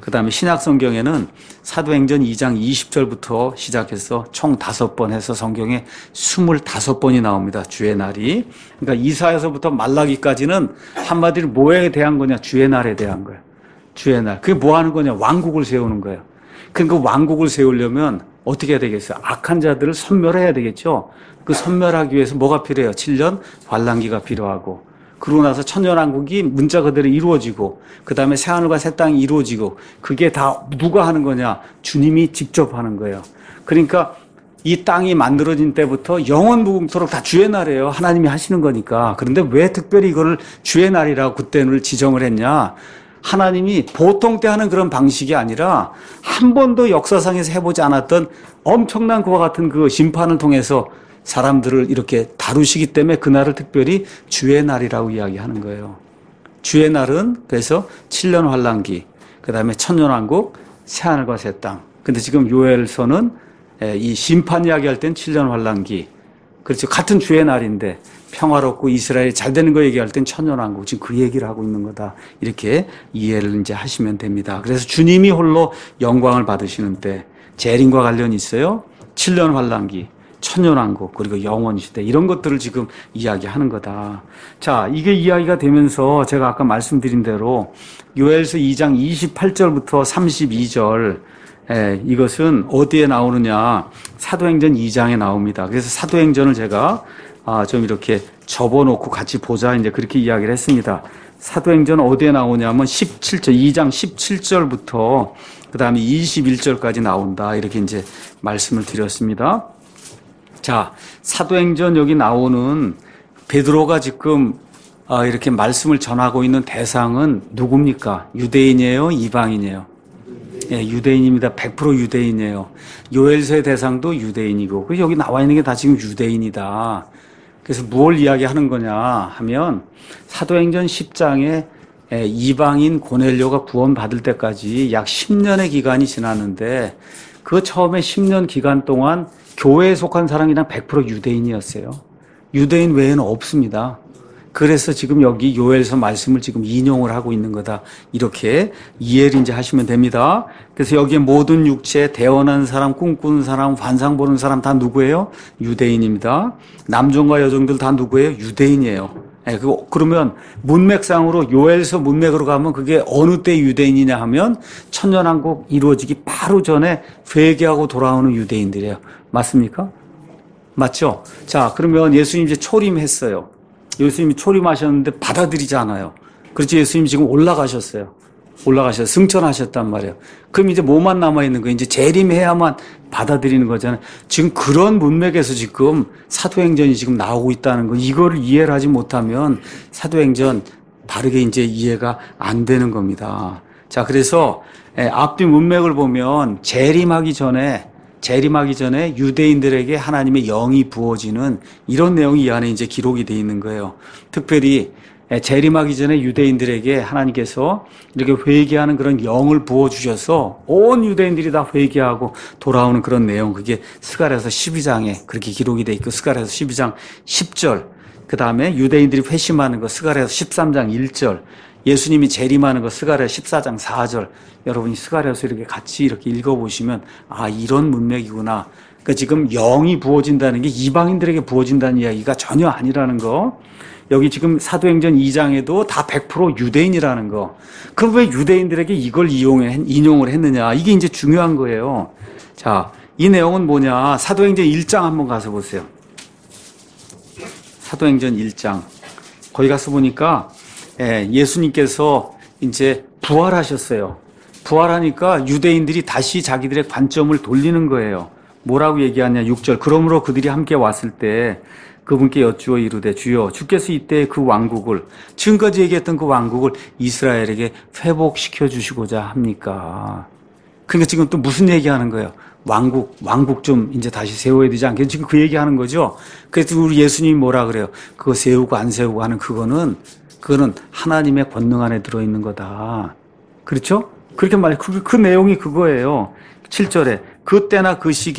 그 다음에 신약 성경에는 사도행전 이 장 이십 절부터 시작해서 총 다섯 번 해서 성경에 스물다섯 번이 나옵니다. 주의 날이. 그러니까 이사야서부터 말라기까지는 한마디로 뭐에 대한 거냐? 주의 날에 대한 거예요. 주의 날. 그게 뭐 하는 거냐? 왕국을 세우는 거예요. 그러니까 왕국을 세우려면 어떻게 해야 되겠어요? 악한 자들을 섬멸해야 되겠죠. 그 섬멸하기 위해서 뭐가 필요해요? 칠 년 환란기가 필요하고, 그러고 나서 천년왕국이 문자 그대로 이루어지고, 그 다음에 새하늘과 새 땅이 이루어지고, 그게 다 누가 하는 거냐? 주님이 직접 하는 거예요. 그러니까 이 땅이 만들어진 때부터 영원 무궁토록 다 주의 날이에요. 하나님이 하시는 거니까. 그런데 왜 특별히 이거를 주의 날이라고 그때를 지정을 했냐? 하나님이 보통 때 하는 그런 방식이 아니라 한 번도 역사상에서 해보지 않았던 엄청난 그와 같은 그 심판을 통해서 사람들을 이렇게 다루시기 때문에 그날을 특별히 주의 날이라고 이야기하는 거예요. 주의 날은 그래서 칠 년 환란기, 그 다음에 천년왕국, 새하늘과 새 땅. 근데 지금 요엘서는 이 심판 이야기할 땐 칠 년 환란기, 그렇죠. 같은 주의 날인데 평화롭고 이스라엘이 잘 되는 거 얘기할 땐 천년왕국, 지금 그 얘기를 하고 있는 거다. 이렇게 이해를 이제 하시면 됩니다. 그래서 주님이 홀로 영광을 받으시는 때 재림과 관련이 있어요. 칠 년 환란기, 천년왕국, 그리고 영원시대, 이런 것들을 지금 이야기하는 거다. 자, 이게 이야기가 되면서 제가 아까 말씀드린 대로 요엘서 이 장 이십팔 절부터 삼십이 절, 예, 이것은 어디에 나오느냐? 사도행전 이 장에 나옵니다. 그래서 사도행전을 제가 아, 좀 이렇게 접어놓고 같이 보자, 이제 그렇게 이야기를 했습니다. 사도행전 어디에 나오냐면 십칠 절, 이 장 십칠 절부터 그 다음에 이십일 절까지 나온다, 이렇게 이제 말씀을 드렸습니다. 자, 사도행전 여기 나오는 베드로가 지금 아, 이렇게 말씀을 전하고 있는 대상은 누굽니까? 유대인이에요? 이방인이에요? 예, 유대인입니다. 백 퍼센트 유대인이에요. 요엘서의 대상도 유대인이고, 그 여기 나와 있는 게 다 지금 유대인이다. 그래서 무엇을 이야기하는 거냐 하면 사도행전 십 장에 이방인 고넬료가 구원받을 때까지 약 십 년의 기간이 지났는데, 그 처음에 십 년 기간 동안 교회에 속한 사람이 그냥 백 퍼센트 유대인이었어요. 유대인 외에는 없습니다. 그래서 지금 여기 요엘서 말씀을 지금 인용을 하고 있는 거다, 이렇게 이해를 이제 하시면 됩니다. 그래서 여기에 모든 육체, 대언하는 사람, 꿈꾸는 사람, 환상 보는 사람 다 누구예요? 유대인입니다. 남종과 여종들 다 누구예요? 유대인이에요. 네, 그러면 문맥상으로 요엘서 문맥으로 가면 그게 어느 때 유대인이냐 하면 천년왕국 이루어지기 바로 전에 회개하고 돌아오는 유대인들이에요. 맞습니까? 맞죠? 자, 그러면 예수님 이제 초림했어요. 예수님이 초림하셨는데 받아들이지 않아요. 그렇지, 예수님 지금 올라가셨어요. 올라가셔서 승천하셨단 말이에요. 그럼 이제 뭐만 남아있는 거예요? 이제 재림해야만 받아들이는 거잖아요. 지금 그런 문맥에서 지금 사도행전이 지금 나오고 있다는 거, 이거를 이해를 하지 못하면 사도행전 바르게 이제 이해가 안 되는 겁니다. 자, 그래서 앞뒤 문맥을 보면 재림하기 전에 재림하기 전에 유대인들에게 하나님의 영이 부어지는 이런 내용이 이 안에 이제 기록이 되어 있는 거예요. 특별히 재림하기 전에 유대인들에게 하나님께서 이렇게 회개하는 그런 영을 부어주셔서 온 유대인들이 다 회개하고 돌아오는 그런 내용, 그게 스가랴서 십이 장에 그렇게 기록이 되어 있고, 스가랴서 십이 장 십 절, 그 다음에 유대인들이 회심하는 거 스가랴서 십삼 장 일 절, 예수님이 재림하는 거 스가랴 십사 장 사 절, 여러분이 스가랴서 이렇게 같이 이렇게 읽어보시면 아, 이런 문맥이구나. 그러니까 지금 영이 부어진다는 게 이방인들에게 부어진다는 이야기가 전혀 아니라는 거. 여기 지금 사도행전 이 장에도 다 백 퍼센트 유대인이라는 거. 그럼 왜 유대인들에게 이걸 이용해, 인용을 했느냐. 이게 이제 중요한 거예요. 자, 이 내용은 뭐냐. 사도행전 일 장 한번 가서 보세요. 사도행전 일 장. 거기 가서 보니까 예, 예수님께서 이제 부활하셨어요. 부활하니까 유대인들이 다시 자기들의 관점을 돌리는 거예요. 뭐라고 얘기하냐, 육 절. 그러므로 그들이 함께 왔을 때 그분께 여쭈어 이르되, 주여, 주께서 이때 그 왕국을, 지금까지 얘기했던 그 왕국을 이스라엘에게 회복시켜 주시고자 합니까? 그러니까 지금 또 무슨 얘기하는 거예요? 왕국, 왕국 좀 이제 다시 세워야 되지 않겠어요? 지금 그 얘기하는 거죠. 그래서 우리 예수님이 뭐라 그래요? 그거 세우고 안 세우고 하는 그거는 그거는 하나님의 권능 안에 들어있는 거다. 그렇죠? 그렇게 말해. 그, 그 내용이 그거예요. 칠 절에 그때나 그 시기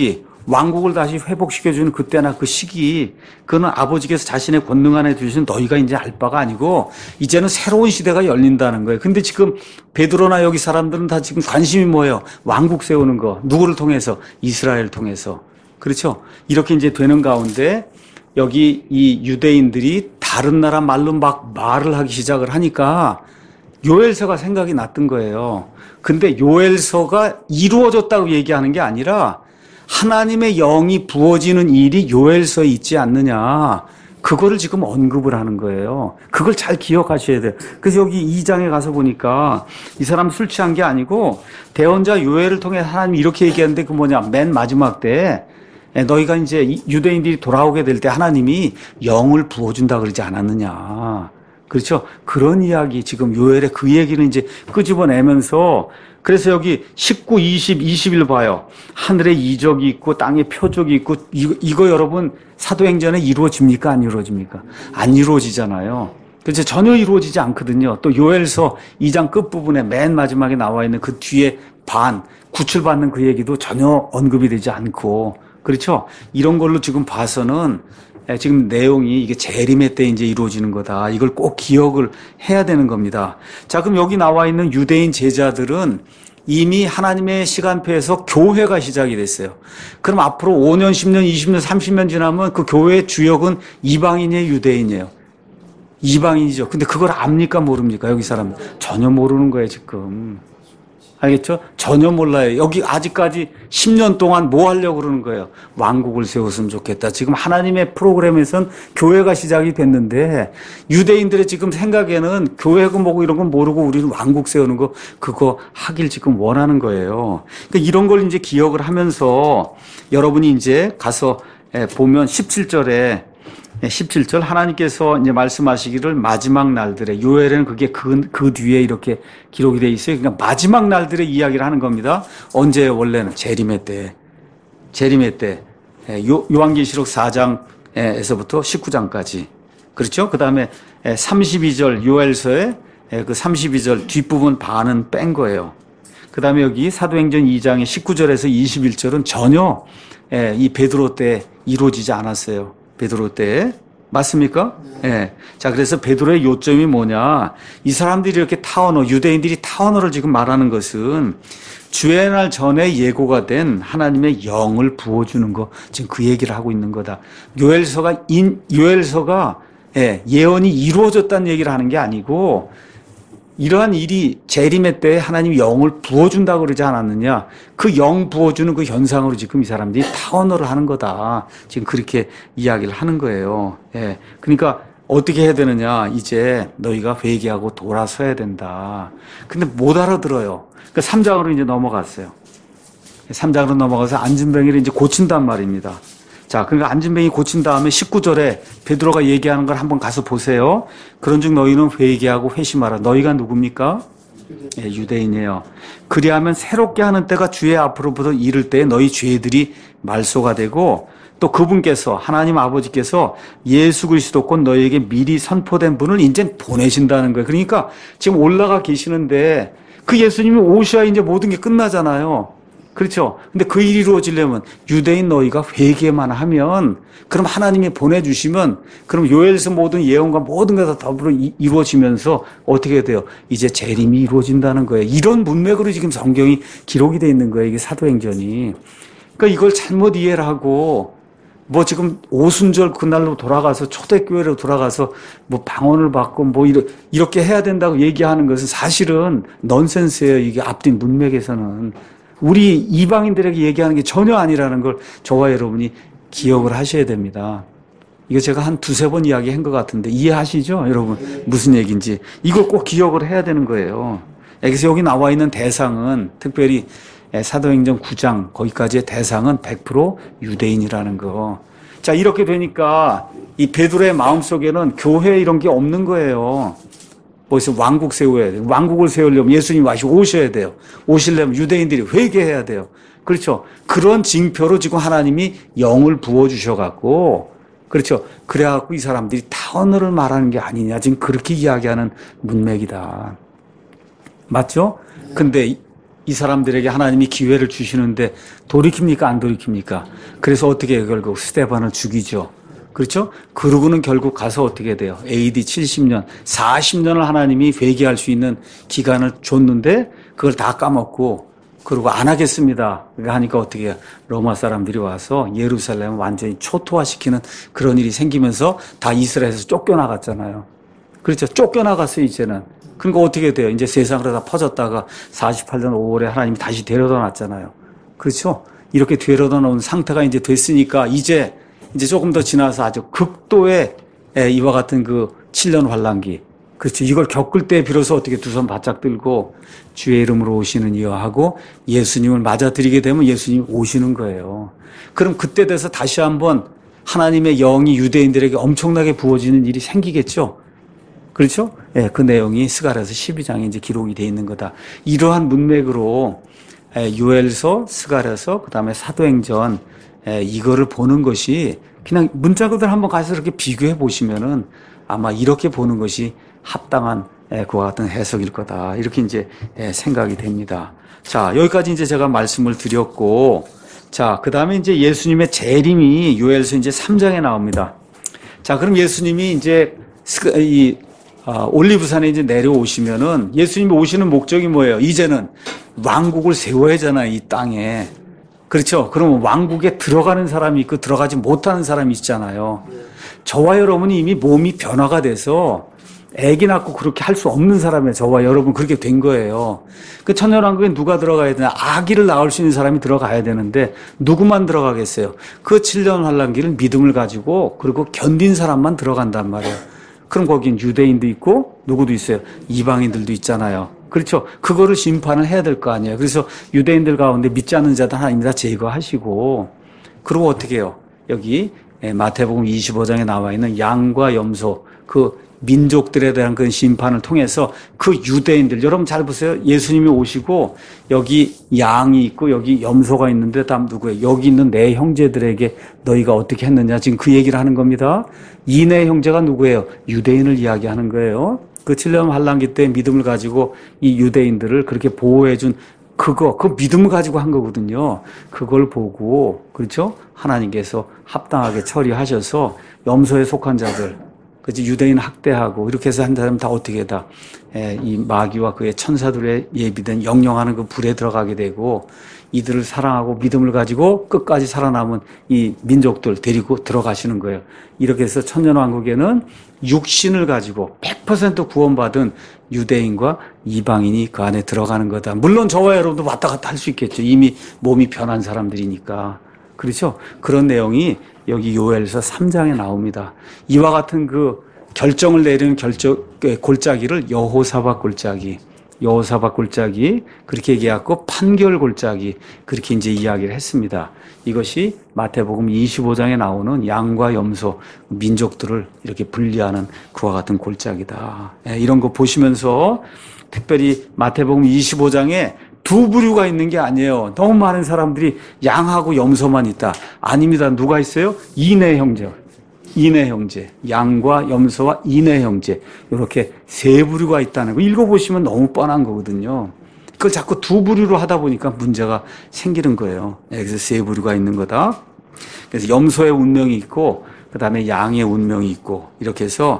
왕국을 다시 회복시켜주는 그때나 그 시기, 그거는 아버지께서 자신의 권능 안에 두신 너희가 이제 알 바가 아니고 이제는 새로운 시대가 열린다는 거예요. 근데 지금 베드로나 여기 사람들은 다 지금 관심이 뭐예요? 왕국 세우는 거. 누구를 통해서? 이스라엘을 통해서. 그렇죠? 이렇게 이제 되는 가운데 여기 이 유대인들이 다른 나라 말로 막 말을 하기 시작을 하니까 요엘서가 생각이 났던 거예요. 근데 요엘서가 이루어졌다고 얘기하는 게 아니라 하나님의 영이 부어지는 일이 요엘서에 있지 않느냐. 그거를 지금 언급을 하는 거예요. 그걸 잘 기억하셔야 돼요. 그래서 여기 이 장에 가서 보니까 이 사람 술 취한 게 아니고 대언자 요엘을 통해 하나님이 이렇게 얘기하는데 그 뭐냐. 맨 마지막 때 너희가 이제 유대인들이 돌아오게 될 때 하나님이 영을 부어준다 그러지 않았느냐. 그렇죠? 그런 이야기 지금 요엘의 그 얘기는 이제 끄집어내면서 그래서 여기 십구, 이십, 이십일 봐요. 하늘에 이적이 있고 땅에 표적이 있고 이거, 이거 여러분 사도행전에 이루어집니까? 안 이루어집니까? 안 이루어지잖아요. 그래서 전혀 이루어지지 않거든요. 또 요엘서 이 장 끝부분에 맨 마지막에 나와 있는 그 뒤에 반, 구출받는 그 얘기도 전혀 언급이 되지 않고 그렇죠? 이런 걸로 지금 봐서는 지금 내용이 이게 재림의 때 이제 이루어지는 거다. 이걸 꼭 기억을 해야 되는 겁니다. 자, 그럼 여기 나와 있는 유대인 제자들은 이미 하나님의 시간표에서 교회가 시작이 됐어요. 그럼 앞으로 오 년, 십 년, 이십 년, 삼십 년 지나면 그 교회의 주역은 이방인이에요, 유대인이에요? 이방인이죠. 근데 그걸 압니까, 모릅니까? 여기 사람 전혀 모르는 거예요, 지금. 알겠죠? 전혀 몰라요. 여기 아직까지 십 년 동안 뭐 하려고 그러는 거예요? 왕국을 세웠으면 좋겠다. 지금 하나님의 프로그램에선 교회가 시작이 됐는데 유대인들의 지금 생각에는 교회고 뭐고 이런 건 모르고 우리는 왕국 세우는 거 그거 하길 지금 원하는 거예요. 그러니까 이런 걸 이제 기억을 하면서 여러분이 이제 가서 보면 십칠 절에 십칠 절 하나님께서 이제 말씀하시기를 마지막 날들에 요엘에는 그게 그, 그 뒤에 이렇게 기록이 돼 있어요. 그러니까 마지막 날들의 이야기를 하는 겁니다. 언제 원래는 재림의 때, 재림의 때 요, 요한계시록 사 장에서부터 십구 장까지 그렇죠? 그 다음에 삼십이 절 요엘서의 그 삼십이 절 뒷부분 반은 뺀 거예요. 그 다음에 여기 사도행전 이 장의 십구 절에서 이십일 절은 전혀 이 베드로 때 이루어지지 않았어요. 베드로 때 맞습니까? 예. 네. 자, 그래서 베드로의 요점이 뭐냐? 이 사람들이 이렇게 타언어, 유대인들이 타언어를 지금 말하는 것은 주의 날 전에 예고가 된 하나님의 영을 부어주는 거 지금 그 얘기를 하고 있는 거다. 요엘서가 인 요엘서가 예, 예언이 이루어졌다는 얘기를 하는 게 아니고 이러한 일이 재림의 때에 하나님이 영을 부어준다고 그러지 않았느냐. 그 영 부어주는 그 현상으로 지금 이 사람들이 타언어를 하는 거다. 지금 그렇게 이야기를 하는 거예요. 예. 그러니까 어떻게 해야 되느냐. 이제 너희가 회개하고 돌아서야 된다. 근데 못 알아들어요. 그러니까 삼 장으로 이제 넘어갔어요. 삼 장으로 넘어가서 안진뱅이를 이제 고친단 말입니다. 자, 그러니까 안진뱅이 고친 다음에 십구 절에 베드로가 얘기하는 걸 한번 가서 보세요. 그런즉 너희는 회개하고 회심하라. 너희가 누굽니까? 예, 유대인이에요. 그리하면 새롭게 하는 때가 주의 앞으로부터 이를 때에 너희 죄들이 말소가 되고 또 그분께서 하나님 아버지께서 예수 그리스도 곧 너희에게 미리 선포된 분을 이제 보내신다는 거예요. 그러니까 지금 올라가 계시는데 그 예수님이 오셔야 이제 모든 게 끝나잖아요. 그렇죠. 근데 그 일이 이루어지려면 유대인 너희가 회개만 하면 그럼 하나님이 보내주시면 그럼 요엘서 모든 예언과 모든 게 다 더불어 이루어지면서 어떻게 돼요? 이제 재림이 이루어진다는 거예요. 이런 문맥으로 지금 성경이 기록이 되어 있는 거예요. 이게 사도행전이. 그러니까 이걸 잘못 이해를 하고 뭐 지금 오순절 그날로 돌아가서 초대교회로 돌아가서 뭐 방언을 받고 뭐 이렇게 해야 된다고 얘기하는 것은 사실은 넌센스예요. 이게 앞뒤 문맥에서는. 우리 이방인들에게 얘기하는 게 전혀 아니라는 걸 저와 여러분이 기억을 하셔야 됩니다. 이거 제가 한 두세 번 이야기한 것 같은데 이해하시죠? 여러분 무슨 얘기인지. 이걸 꼭 기억을 해야 되는 거예요. 그래서 여기 나와 있는 대상은 특별히 사도행전 구 장 거기까지의 대상은 백 퍼센트 유대인이라는 거. 자, 이렇게 되니까 이 베드로의 마음속에는 교회 이런 게 없는 거예요. 뭐서 왕국 세워야 돼요. 왕국을 세우려면 예수님 와시 오셔야 돼요. 오시려면 유대인들이 회개해야 돼요. 그렇죠. 그런 징표로 지금 하나님이 영을 부어주셔갖고, 그렇죠. 그래갖고 이 사람들이 타언어를 말하는 게 아니냐. 지금 그렇게 이야기하는 문맥이다. 맞죠? 근데 이 사람들에게 하나님이 기회를 주시는데 돌이킵니까? 안 돌이킵니까? 그래서 어떻게 해요? 결국 스데반을 죽이죠. 그렇죠? 그러고는 결국 가서 어떻게 돼요? 에이디 칠십 년, 사십 년을 하나님이 회개할 수 있는 기간을 줬는데 그걸 다 까먹고 그러고 안 하겠습니다. 하니까 어떻게 해요? 로마 사람들이 와서 예루살렘을 완전히 초토화시키는 그런 일이 생기면서 다 이스라엘에서 쫓겨나갔잖아요. 그렇죠? 쫓겨나갔어요, 이제는. 그러니까 어떻게 돼요? 이제 세상으로 다 퍼졌다가 사십팔 년 오월에 하나님이 다시 데려다 놨잖아요. 그렇죠? 이렇게 데려다 놓은 상태가 이제 됐으니까 이제 이제 조금 더 지나서 아주 극도의 이와 같은 그 칠 년 환란기. 그렇죠. 이걸 겪을 때 비로소 어떻게 두 손 바짝 들고 주의 이름으로 오시는 이여 하고 예수님을 맞아들이게 되면 예수님이 오시는 거예요. 그럼 그때 돼서 다시 한번 하나님의 영이 유대인들에게 엄청나게 부어지는 일이 생기겠죠. 그렇죠? 예, 그 내용이 스가랴서 십이 장에 이제 기록이 되어 있는 거다. 이러한 문맥으로 요엘서, 스가랴서, 그다음에 사도행전 이거를 보는 것이 그냥 문자 그대로 한번 가서 이렇게 비교해 보시면은 아마 이렇게 보는 것이 합당한 그와 같은 해석일 거다. 이렇게 이제 생각이 됩니다. 자, 여기까지 이제 제가 말씀을 드렸고, 자, 그 다음에 이제 예수님의 재림이 요엘서 이제 삼 장에 나옵니다. 자, 그럼 예수님이 이제 이 아, 올리브산에 이제 내려오시면은 예수님이 오시는 목적이 뭐예요? 이제는 왕국을 세워야 하잖아요, 이 땅에. 그렇죠? 그러면 왕국에 들어가는 사람이 있고 들어가지 못하는 사람이 있잖아요. 저와 여러분이 이미 몸이 변화가 돼서 애기 낳고 그렇게 할 수 없는 사람이에요. 저와 여러분 그렇게 된 거예요. 그 천년왕국에 누가 들어가야 되나? 아기를 낳을 수 있는 사람이 들어가야 되는데 누구만 들어가겠어요? 그 칠 년 환란기를 믿음을 가지고 그리고 견딘 사람만 들어간단 말이에요. 그럼 거긴 유대인도 있고 누구도 있어요. 이방인들도 있잖아요. 그렇죠. 그거를 심판을 해야 될 거 아니에요. 그래서 유대인들 가운데 믿지 않는 자들 하나님이 다 제거하시고 그리고 어떻게 해요? 여기 마태복음 이십오 장에 나와 있는 양과 염소 그 민족들에 대한 그 심판을 통해서 그 유대인들 여러분 잘 보세요. 예수님이 오시고 여기 양이 있고 여기 염소가 있는데 다음 누구예요? 여기 있는 내 형제들에게 너희가 어떻게 했느냐 지금 그 얘기를 하는 겁니다. 이 내 형제가 누구예요? 유대인을 이야기하는 거예요. 그 칠 년 환란기 때 믿음을 가지고 이 유대인들을 그렇게 보호해준 그거, 그 믿음을 가지고 한 거거든요. 그걸 보고, 그렇죠? 하나님께서 합당하게 처리하셔서 염소에 속한 자들, 그치? 유대인 학대하고, 이렇게 해서 한 사람 다 어떻게 다, 에, 이 마귀와 그의 천사들의 예비된 영영하는 그 불에 들어가게 되고, 이들을 사랑하고 믿음을 가지고 끝까지 살아남은 이 민족들 데리고 들어가시는 거예요. 이렇게 해서 천년왕국에는 육신을 가지고 백 퍼센트 구원받은 유대인과 이방인이 그 안에 들어가는 거다. 물론 저와 여러분도 왔다 갔다 할 수 있겠죠. 이미 몸이 변한 사람들이니까. 그렇죠? 그런 내용이 여기 요엘서 삼 장에 나옵니다. 이와 같은 그 결정을 내리는 결정, 골짜기를 여호사밧 골짜기, 여호사밧 골짜기 그렇게 얘기하고 판결 골짜기 그렇게 이제 이야기를 했습니다. 이것이 마태복음 이십오 장에 나오는 양과 염소 민족들을 이렇게 분리하는 그와 같은 골짜기다. 이런 거 보시면서 특별히 마태복음 이십오 장에 두 부류가 있는 게 아니에요. 너무 많은 사람들이 양하고 염소만 있다. 아닙니다. 누가 있어요? 이내 형제. 이내 형제, 양과 염소와 이내 형제 이렇게 세 부류가 있다는 거 읽어보시면 너무 뻔한 거거든요. 그걸 자꾸 두 부류로 하다 보니까 문제가 생기는 거예요. 그래서 세 부류가 있는 거다. 그래서 염소의 운명이 있고 그 다음에 양의 운명이 있고 이렇게 해서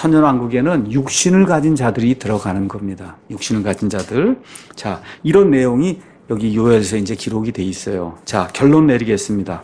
천년왕국에는 육신을 가진 자들이 들어가는 겁니다. 육신을 가진 자들. 자, 이런 내용이 여기 요엘서에 이제 기록이 돼 있어요. 자, 결론 내리겠습니다.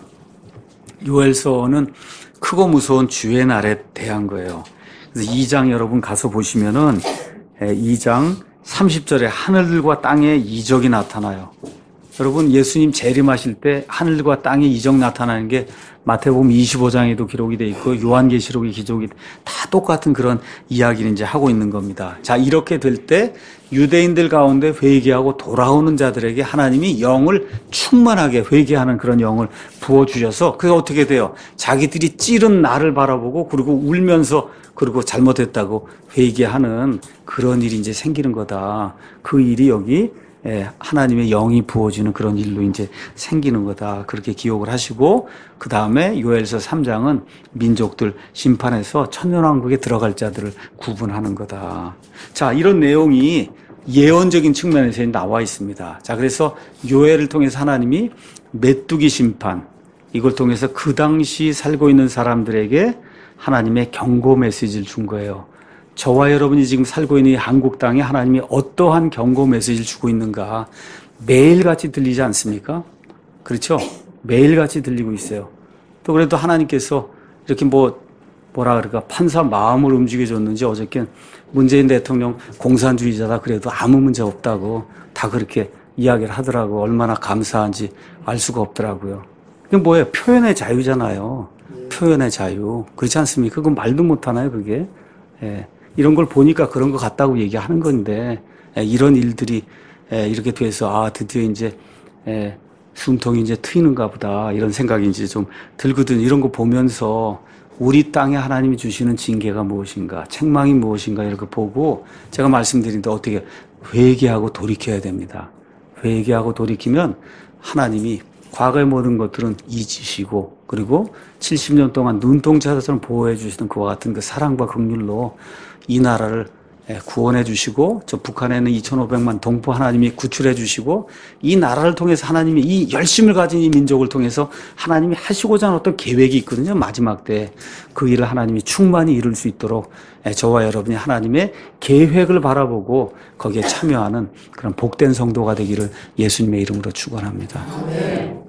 요엘서는 크고 무서운 주의 날에 대한 거예요. 그래서 이 장 여러분 가서 보시면은 이 장 삼십 절에 하늘과 땅에 이적이 나타나요. 여러분 예수님 재림하실 때 하늘과 땅에 이적 나타나는 게 마태복음 이십오 장에도 기록이 돼 있고 요한계시록에 기록이 다 똑같은 그런 이야기를 이제 하고 있는 겁니다. 자, 이렇게 될 때 유대인들 가운데 회개하고 돌아오는 자들에게 하나님이 영을 충만하게 회개하는 그런 영을 부어주셔서 그게 어떻게 돼요? 자기들이 찌른 나를 바라보고 그리고 울면서 그리고 잘못했다고 회개하는 그런 일이 이제 생기는 거다. 그 일이 여기 하나님의 영이 부어지는 그런 일로 이제 생기는 거다. 그렇게 기억을 하시고, 그 다음에 요엘서 삼 장은 민족들 심판해서 천년왕국에 들어갈 자들을 구분하는 거다. 자, 이런 내용이 예언적인 측면에서 나와 있습니다. 자, 그래서 요엘을 통해서 하나님이 메뚜기 심판, 이걸 통해서 그 당시 살고 있는 사람들에게 하나님의 경고 메시지를 준 거예요. 저와 여러분이 지금 살고 있는 이 한국 땅에 하나님이 어떠한 경고 메시지를 주고 있는가 매일같이 들리지 않습니까? 그렇죠? 매일같이 들리고 있어요. 또 그래도 하나님께서 이렇게 뭐 뭐라 그럴까 판사 마음을 움직여줬는지 어저께 문재인 대통령 공산주의자다 그래도 아무 문제 없다고 다 그렇게 이야기를 하더라고. 얼마나 감사한지 알 수가 없더라고요. 이게 뭐예요? 표현의 자유잖아요. 표현의 자유. 그렇지 않습니까? 그건 말도 못하나요, 그게? 예. 이런 걸 보니까 그런 것 같다고 얘기하는 건데, 예. 이런 일들이 예. 이렇게 돼서, 아, 드디어 이제, 예. 숨통이 이제 트이는가 보다. 이런 생각이 이제 좀 들거든. 이런 거 보면서 우리 땅에 하나님이 주시는 징계가 무엇인가, 책망이 무엇인가, 이렇게 보고 제가 말씀드린데 어떻게 회개하고 돌이켜야 됩니다. 회개하고 돌이키면 하나님이 과거의 모든 것들은 잊으시고 그리고 칠십 년 동안 눈동자처럼 보호해 주시던 그와 같은 그 사랑과 긍휼로 이 나라를 구원해 주시고 저 북한에는 이천오백만 동포 하나님이 구출해 주시고 이 나라를 통해서 하나님이 이 열심을 가진 이 민족을 통해서 하나님이 하시고자 하는 어떤 계획이 있거든요. 마지막 때 그 일을 하나님이 충만히 이룰 수 있도록 저와 여러분이 하나님의 계획을 바라보고 거기에 참여하는 그런 복된 성도가 되기를 예수님의 이름으로 축원합니다.